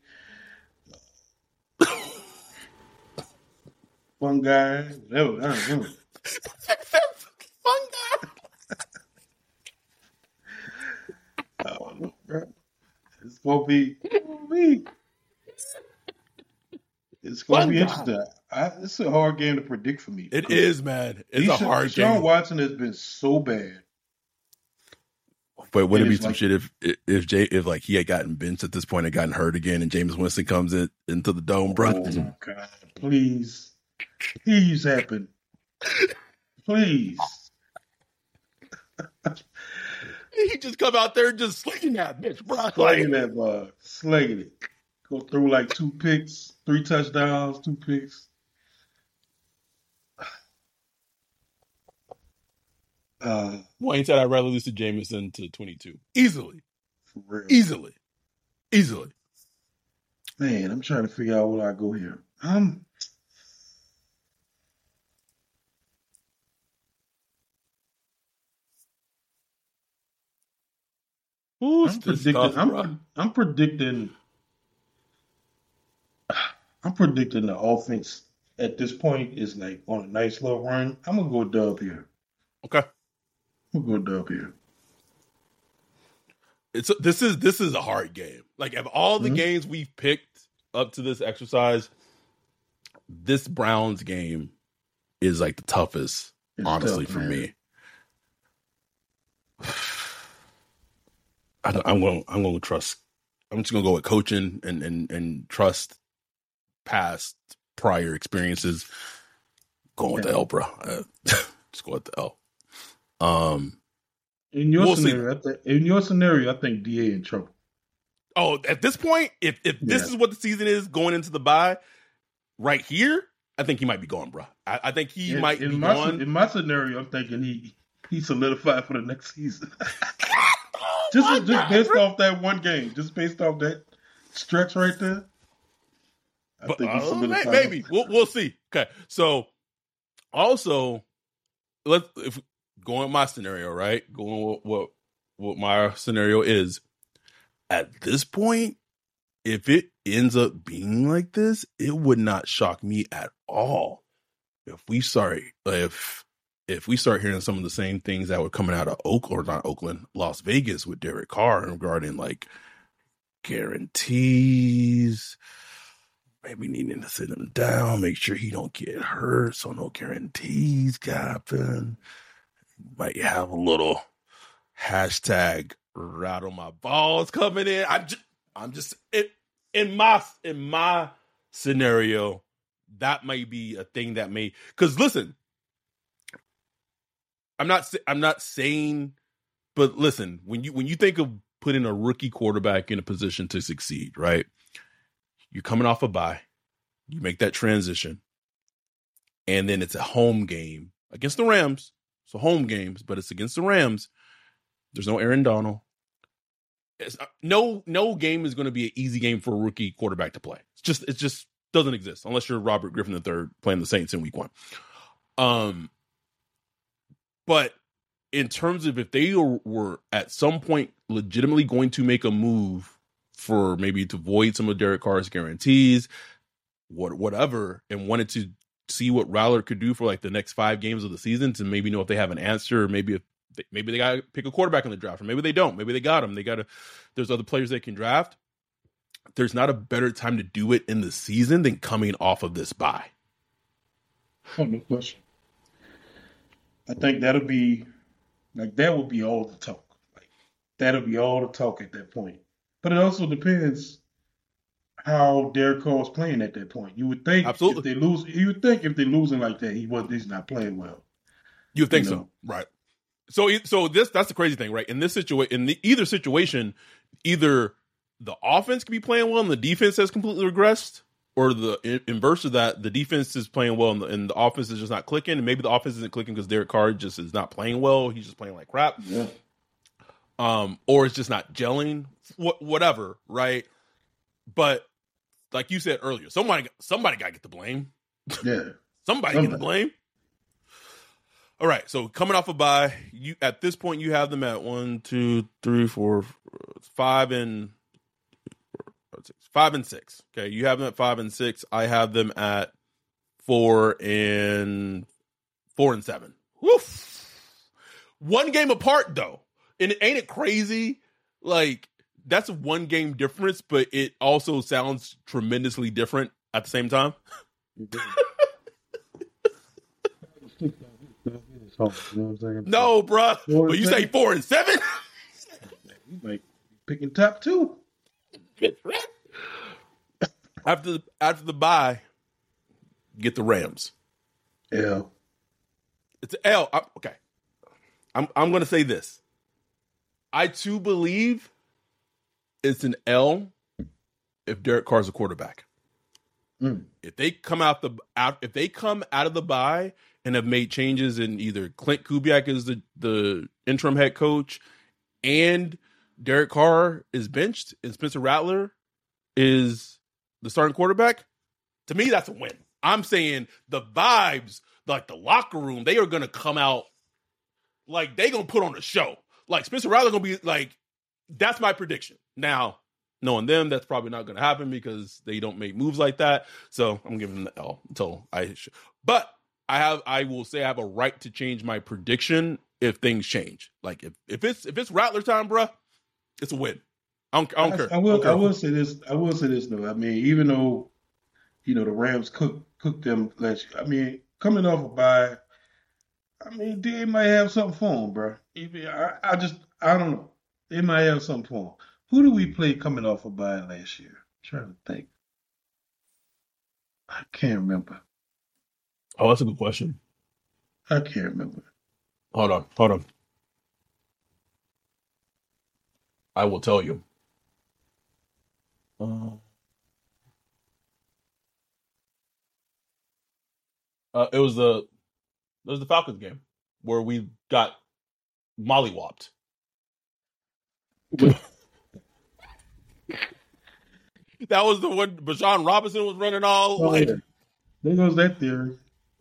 Fun guy. Whatever. I don't know. Fun guy. I don't know, bro. It's gonna be. It's gonna be interesting. It's a hard game to predict for me. It is, man. It's a hard game. Deshaun Watson has been so bad. But wouldn't it be some shit if like he had gotten benched at this point and gotten hurt again, and Jameis Winston comes into the dome, bro? Oh my God! Please happen. Please. He just come out there and just slinging that bitch, bro. Slinging that bug. Slinging it. Go through like 2 picks, 3 touchdowns, 2 picks. Wayne said I'd rather lose to Jameson to 22. Easily. For real. Easily. Man, I'm trying to figure out where I go here. I'm predicting the offense at this point is like on a nice little run. I'm gonna go dub here. Okay. I'm gonna go dub here. This is a hard game. Like, of all the games we've picked up to this exercise, this Browns game is like the toughest, honestly, for me. I'm going to trust. I'm just going to go with coaching and trust past prior experiences. Going with the L, bro. Just go with the L. In your scenario, I think DA in trouble. Oh, at this point, if this is what the season is going into the bye, right here, I think he might be gone, bro. I think he might be gone. In my scenario, I'm thinking he solidified for the next season. just based off that one game, just based off that stretch right there. I think he solidified. Maybe we'll see. Okay, so also if going with my scenario, right? Going with what my scenario is. At this point, if it ends up being like this, it would not shock me at all. If we start hearing some of the same things that were coming out of Las Vegas with Derek Carr regarding like guarantees, maybe needing to sit him down, make sure he don't get hurt, so no guarantees happen. Might have a little hashtag rattle my balls coming in. I'm just in my scenario, that might be a thing that may, because listen, I'm not saying, but listen, when you think of putting a rookie quarterback in a position to succeed, right? You're coming off a bye, you make that transition, and then it's a home game against the Rams. So home games, but it's against the Rams. There's no Aaron Donald. No game is going to be an easy game for a rookie quarterback to play. It just doesn't exist unless you're Robert Griffin III playing the Saints in week 1. But in terms of if they were at some point legitimately going to make a move for maybe to void some of Derek Carr's guarantees, whatever, and wanted to see what Rattler could do for like the next 5 games of the season to maybe know if they have an answer, or maybe they got to pick a quarterback in the draft, or maybe they don't. Maybe they got him. There's other players they can draft. There's not a better time to do it in the season than coming off of this bye. Oh, no question. I think that would be all the talk. Like, that'll be all the talk at that point. But it also depends how Derek Carr is playing at that point. You would think absolutely if they're losing like that, he's not playing well. You would think so, right? So that's the crazy thing, right? In this situation, either situation, either the offense could be playing well and the defense has completely regressed, or the inverse of that, the defense is playing well and the offense is just not clicking. And maybe the offense isn't clicking because Derek Carr just is not playing well. He's just playing like crap. Yeah. Or it's just not gelling. Whatever, right? But like you said earlier, somebody got to get the blame. Yeah. Somebody get the blame. All right, so coming off a bye, you at this point you have them at 1, 2, 3, 4, 5 and 6. Okay, you have them at 5 and 6. I have them at 4 and 7. Woof. One game apart though, and ain't it crazy? Like that's a one game difference, but it also sounds tremendously different at the same time. No, bro. But you say 4 and 7? You might be picking top 2. After the bye, get the Rams. Yeah. It's an L. Okay. I'm going to say this. I too believe it's an L if Derek Carr's a quarterback. If they come out of the bye and have made changes in either Clint Kubiak is the interim head coach and Derek Carr is benched and Spencer Rattler is the starting quarterback, to me, that's a win. I'm saying the vibes, like the locker room, they are going to come out like they going to put on a show. Like Spencer Rattler going to be like, that's my prediction. Now, knowing them, that's probably not going to happen because they don't make moves like that. So I'm giving them the L until but I will say I have a right to change my prediction if things change. Like if it's Rattler time, bro, it's a win. I don't care. I will say this though. I mean, even though the Rams cooked them last year, I mean, coming off a bye, I mean, they might have something for them, bro. I don't know. They might have something for them. Who do we play coming off a bye last year? I'm trying to think. I can't remember. Oh, that's a good question. I can't remember. Hold on. I will tell you. It was the Falcons game where we got mollywopped. That was the one Bijan Robinson was running all like. Yeah. There goes that theory.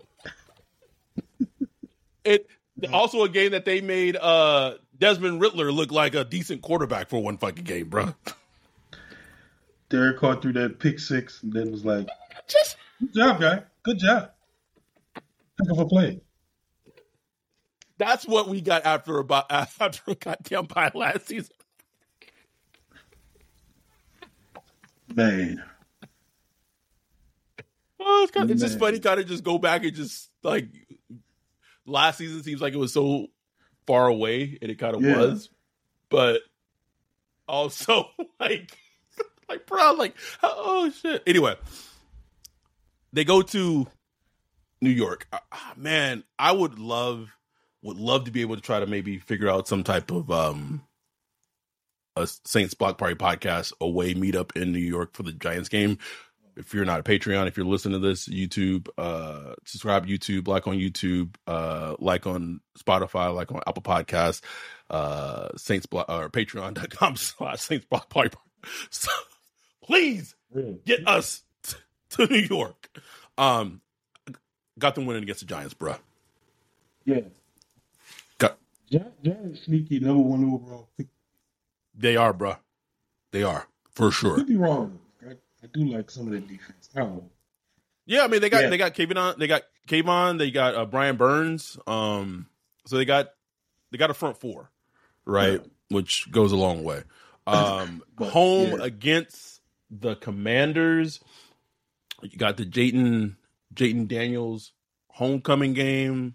Also a game that they made Desmond Riddler look like a decent quarterback for one fucking game, bro. Derek Carr threw that pick 6 and then was like, good job, guy. Good job. Heck of a play. That's what we got after a goddamn bye last season. Man. Oh, it's just funny kind of just go back and just like last season seems like it was so far away and it kind of was. But also like bro, like oh shit. Anyway, they go to New York. Man, I would love to be able to try to maybe figure out some type of a Saints Block Party podcast away meetup in New York for the Giants game. If you're not a Patreon, if you're listening to this, YouTube, subscribe YouTube, like on YouTube, like on Spotify, like on Apple Podcasts, Saints Block or Patreon.com/Saints Block Party. So please get us to New York. Got them winning against the Giants, bro. Yeah. Giants sneaky number 1 overall pick. They are, bro. They are for sure. Could be wrong. I do like some of the defense. I don't know. Yeah, I mean they got Kayvon, they got Kayvon, they got Brian Burns. So they got a front 4, right? Yeah. Which goes a long way. Home against the Commanders. You got the Jayden Daniels homecoming game.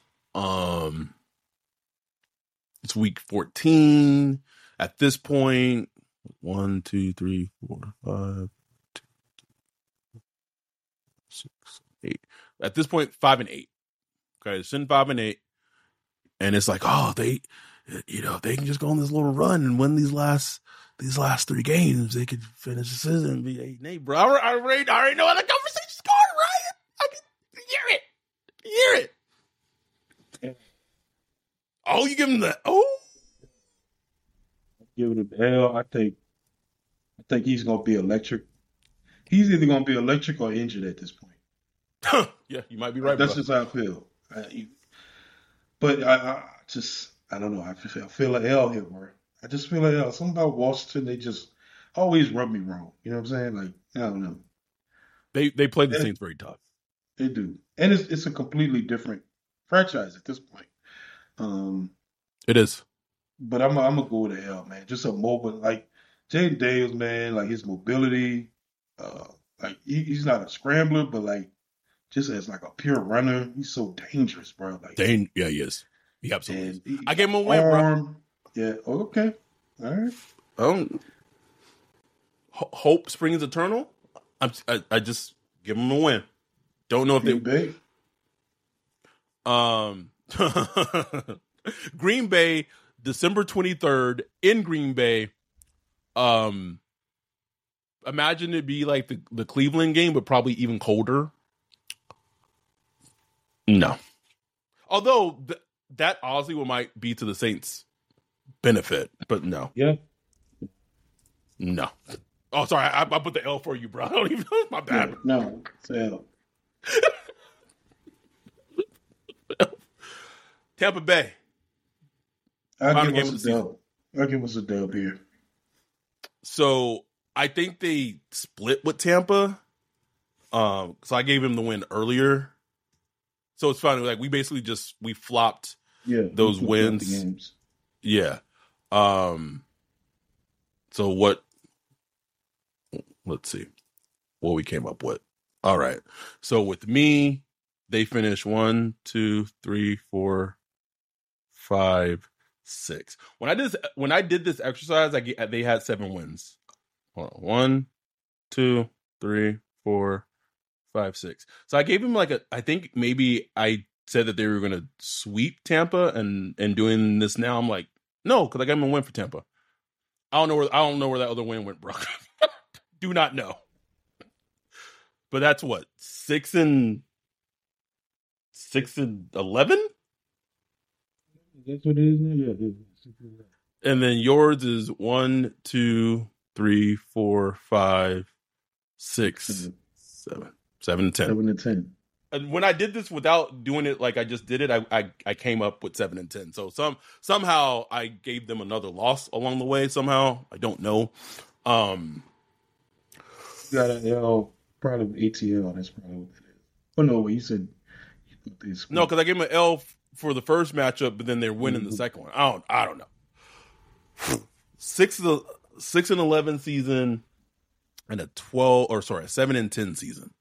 It's week 14. At this point, 1, 2, 3, 4, 5, 6, 8. At this point, 5 and 8. Okay, it's in 5 and 8, and it's like, oh, they can just go on this little run and win these last 3 games. They could finish the season and be 8 and 8, bro. I already know how the conversation's going, Ryan. I can hear it. Yeah. Oh, you give him the Give it a L. I think he's gonna be electric. He's either gonna be electric or injured at this point. Yeah, you might be right. That's just how I feel. But I don't know. I feel an L here, bro. I just feel an L. Something about Washington, they just always rub me wrong. You know what I'm saying? Like, I don't know. They played the And Saints very tough. they do. And it's a completely different franchise at this point. It is. But I'm gonna go with the L, man. Just a mobile, like Jaden Daniels, man. Like his mobility, uh, like he's not a scrambler, but like just as like a pure runner, he's so dangerous, bro. Like, Yeah, he is. He absolutely is. and I gave him a win, bro. arm. Yeah. Oh, okay. All right. Hope springs eternal. I just give him a win. Don't know if Green Bay. Green Bay, December 23rd in Green Bay. Imagine it be like the Cleveland game, but probably even colder. No. Although that honestly might be to the Saints' benefit, but no. Yeah. No. Oh, sorry. I put the L for you, bro. I don't even know. My bad. Yeah, no. It's L. Tampa Bay. I'll give us a dub here. So I think they split with Tampa. So I gave him the win earlier. So it's funny. Like we flopped those wins. The games. Yeah. So what? Let's see what we came up with. All right. So with me, they finished 1, 2, 3, 4, 5, 6. When I did this exercise, they had 7 wins. Hold on. 1, 2, 3, 4, 5, 6. So I gave him I think maybe I said that they were going to sweep Tampa, and doing this now, I'm like, no, because I got him a win for Tampa. I don't know where that other win went, bro. Do not know. But that's what 6 and 11. That's what it is now. Yeah. And then yours is 1, 2, 3, 4, 5, 6, 7, 7 and 10. 7 and 10. And when I did this without doing it like I just did it, I came up with 7 and 10. So somehow I gave them another loss along the way. Somehow I don't know. You got an L, probably ATL. That's probably what it is. Oh no, you said no, because I gave them an L for the first matchup, but then they're winning the second one. I don't know. 6 and 11 season and a 7 and 10 season.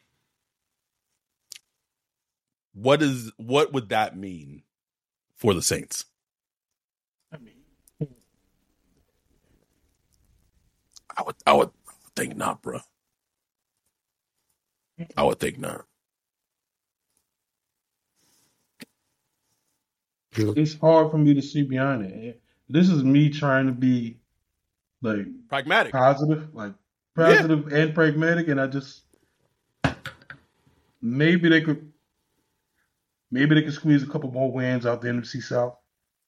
What would that mean for the Saints? I would think not, bro. I would think not. It's hard for me to see beyond it. This is me trying to be like pragmatic, positive and pragmatic, and I just maybe they could squeeze a couple more wins out the NFC South.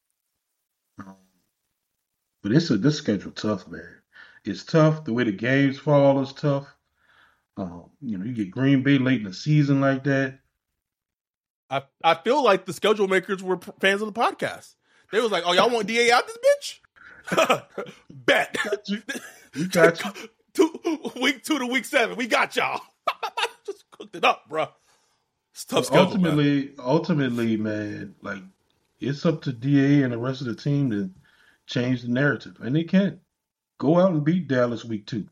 But this schedule tough, man. It's tough. The way the games fall is tough. You get Green Bay late in the season like that. I feel like the schedule makers were fans of the podcast. They was like, "Oh, y'all want DA out this bitch?" Bet. We got you. Week 2 to week 7, we got y'all. Just cooked it up, bro. It's tough schedule. Ultimately, man, like it's up to DA and the rest of the team to change the narrative, and they can go out and beat Dallas week 2.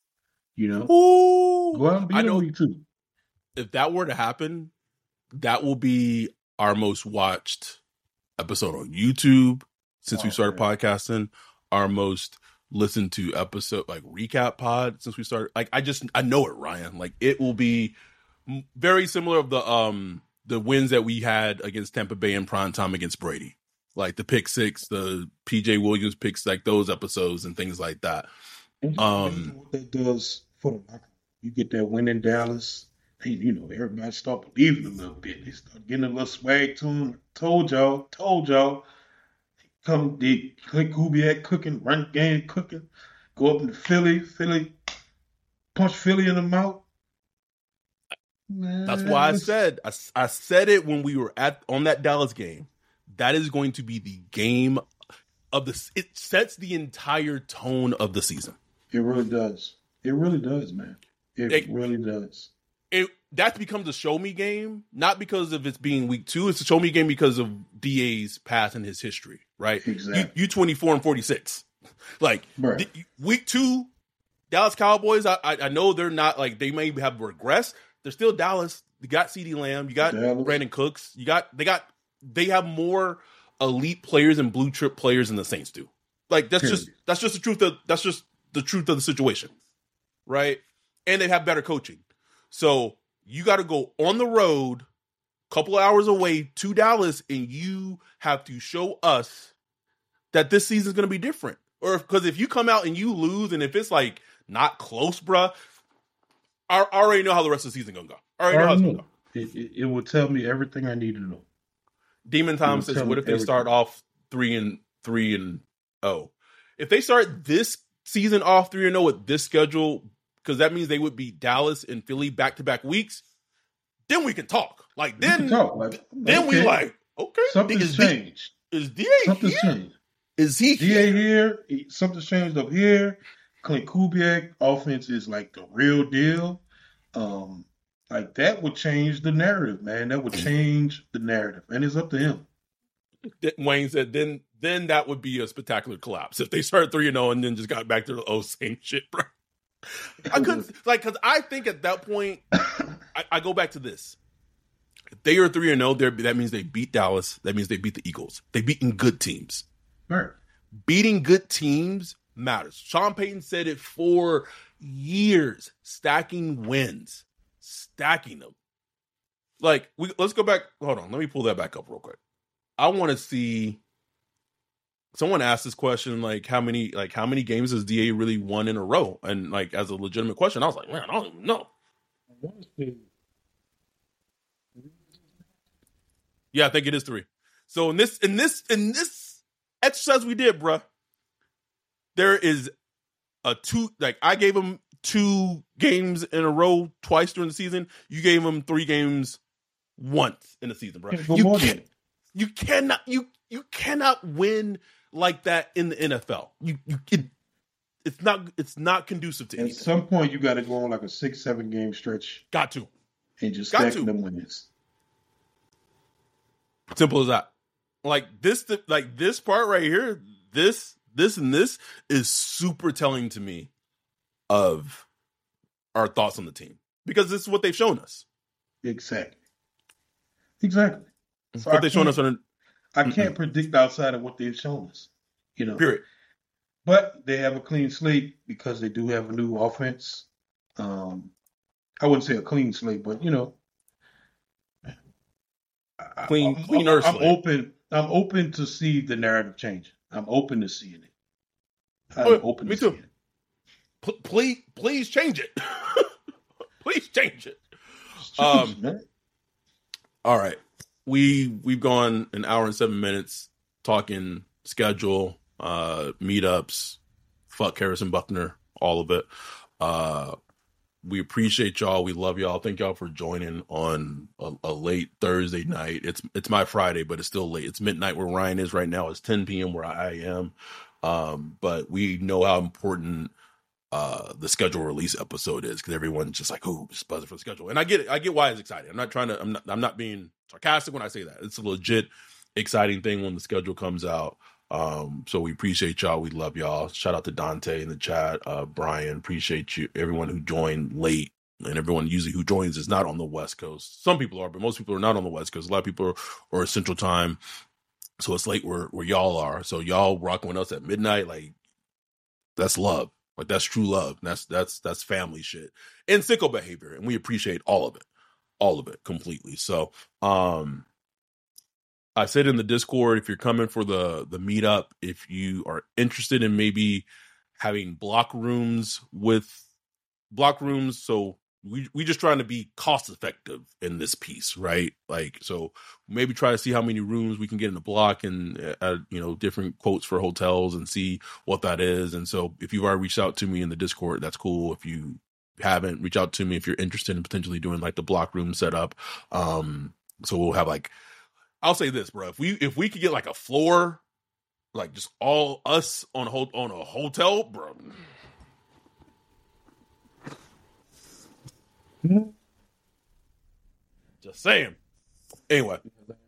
Go out and beat them week 2. If that were to happen, that will be our most watched episode on YouTube since we started podcasting. Our most listened to episode, like recap pod, since we started. Like I know it, Ryan. Like it will be very similar of the wins that we had against Tampa Bay in prime time against Brady, like the pick 6, the PJ Williams picks, like those episodes and things like that. What that does for the locker, you get that win in Dallas. Hey, everybody start believing a little bit. They start getting a little swag to them. Told y'all. Come, Clint Kubiak cooking, run game cooking. Go up into Philly, punch Philly in the mouth. Man, that's why I said it when we were on that Dallas game. that is going to be the game of this. It sets the entire tone of the season. It really does. It really does, man. It really does. That becomes a show me game, not because of it's being week 2. It's a show me game because of DA's past and his history, right? Exactly. You 24-46. Like, right. Week 2, Dallas Cowboys, I know they're not, like, they may have regressed. They're still Dallas. You got CeeDee Lamb. You got Dallas. Brandon Cooks. They have more elite players and blue chip players than the Saints do. Like, that's just the truth of the situation, right? And they have better coaching. So you got to go on the road, couple hours away to Dallas, and you have to show us that this season is going to be different. Or because if you come out and you lose, and if it's like not close, bruh, I already know how the rest of the season going to go. I already know how it's going to go. It will tell me everything I need to know. Demon Tom says, "What if they start off 3-0? If they start this season off 3-0 with this schedule, because that means they would beat Dallas and Philly back-to-back weeks, then we can talk. Like then, we like, okay, something's changed. Is DA something's here? Changed? Is he DA here? Something's changed up here. Clint Kubiak offense is like the real deal. Like that would change the narrative, man. That would change the narrative, and it's up to him." Wayne said, "Then that would be a spectacular collapse if they started 3-0 and then just got back to the same shit, bro." I couldn't because I think at that point, I go back to this. If they are 3-0, that means they beat Dallas. That means they beat the Eagles. They beaten good teams. Right. Beating good teams matters. Sean Payton said it for years. Stacking wins. Stacking them. Like, let's go back. Hold on. Let me pull that back up real quick. I want to see. Someone asked this question, like how many games has DA really won in a row? And like as a legitimate question, I was like, man, I don't even know. Yeah, I think it is 3. So in this exercise we did, bruh, there is a 2. Like I gave him 2 games in a row twice during the season. You gave him 3 games once in the season, bro. You cannot win like that in the NFL. It's not conducive to anything. At some point, you got to go on like a 6-7 game stretch. Got to. And just stack them wins. Simple as that. Like this part right here, this and this is super telling to me of our thoughts on the team because this is what they've shown us. Exactly. So what they've shown us on. I can't predict outside of what they've shown us, Period. But they have a clean slate because they do have a new offense. I wouldn't say a clean slate, but cleaner slate. I'm open to see the narrative change. I'm open to seeing it. Me too. Please change it. Please change it. All right. We've gone an hour and 7 minutes talking schedule, meetups, fuck Harrison Buckner, all of it. We appreciate y'all. We love y'all. Thank y'all for joining on a late Thursday night. It's my Friday, but it's still late. It's midnight where Ryan is right now. It's 10 p.m. where I am. But we know how important the schedule release episode is because everyone's just like, oh, just buzzing for the schedule. And I get it. I get why it's exciting. I'm not being sarcastic when I say that. It's a legit exciting thing when the schedule comes out. So we appreciate y'all. We love y'all. Shout out to Dante in the chat. Brian, appreciate you. Everyone who joined late and everyone usually who joins is not on the West Coast. Some people are, but most people are not on the West Coast. A lot of people are Central Time. So it's late where y'all are. So y'all rocking with us at midnight. Like that's love. Like that's true love. That's family shit and sicko behavior. And we appreciate all of it completely. So, I said in the Discord, if you're coming for the meetup, if you are interested in maybe having block rooms, so we just trying to be cost effective in this piece, right? Like, so maybe try to see how many rooms we can get in the block and different quotes for hotels and see what that is. And so if you've already reached out to me in the Discord, that's cool. If you haven't, reach out to me if you're interested in potentially doing like the block room setup. So we'll have like I'll say this, bro. If we could get like a floor, like just all us on a hotel, bro. Just saying. Anyway.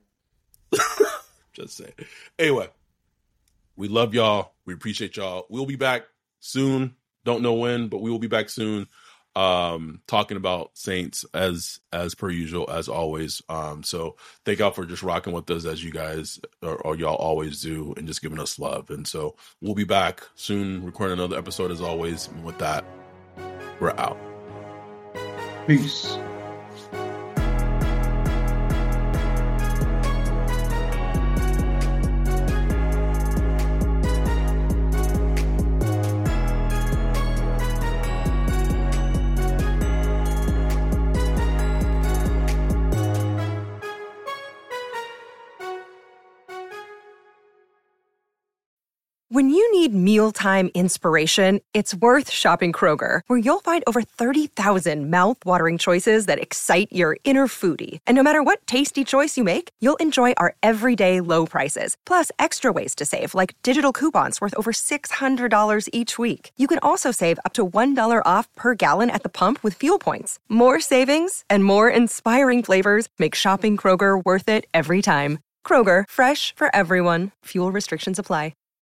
Just saying. Anyway. We love y'all. We appreciate y'all. We'll be back soon. Don't know when, but we will be back soon. Talking about Saints as per usual, as always. So thank y'all for just rocking with us as you guys or y'all always do, and just giving us love. And so we'll be back soon, recording another episode as always. And with that, we're out. Peace. When you need mealtime inspiration, it's worth shopping Kroger, where you'll find over 30,000 mouth-watering choices that excite your inner foodie. And no matter what tasty choice you make, you'll enjoy our everyday low prices, plus extra ways to save, like digital coupons worth over $600 each week. You can also save up to $1 off per gallon at the pump with fuel points. More savings and more inspiring flavors make shopping Kroger worth it every time. Kroger, fresh for everyone. Fuel restrictions apply.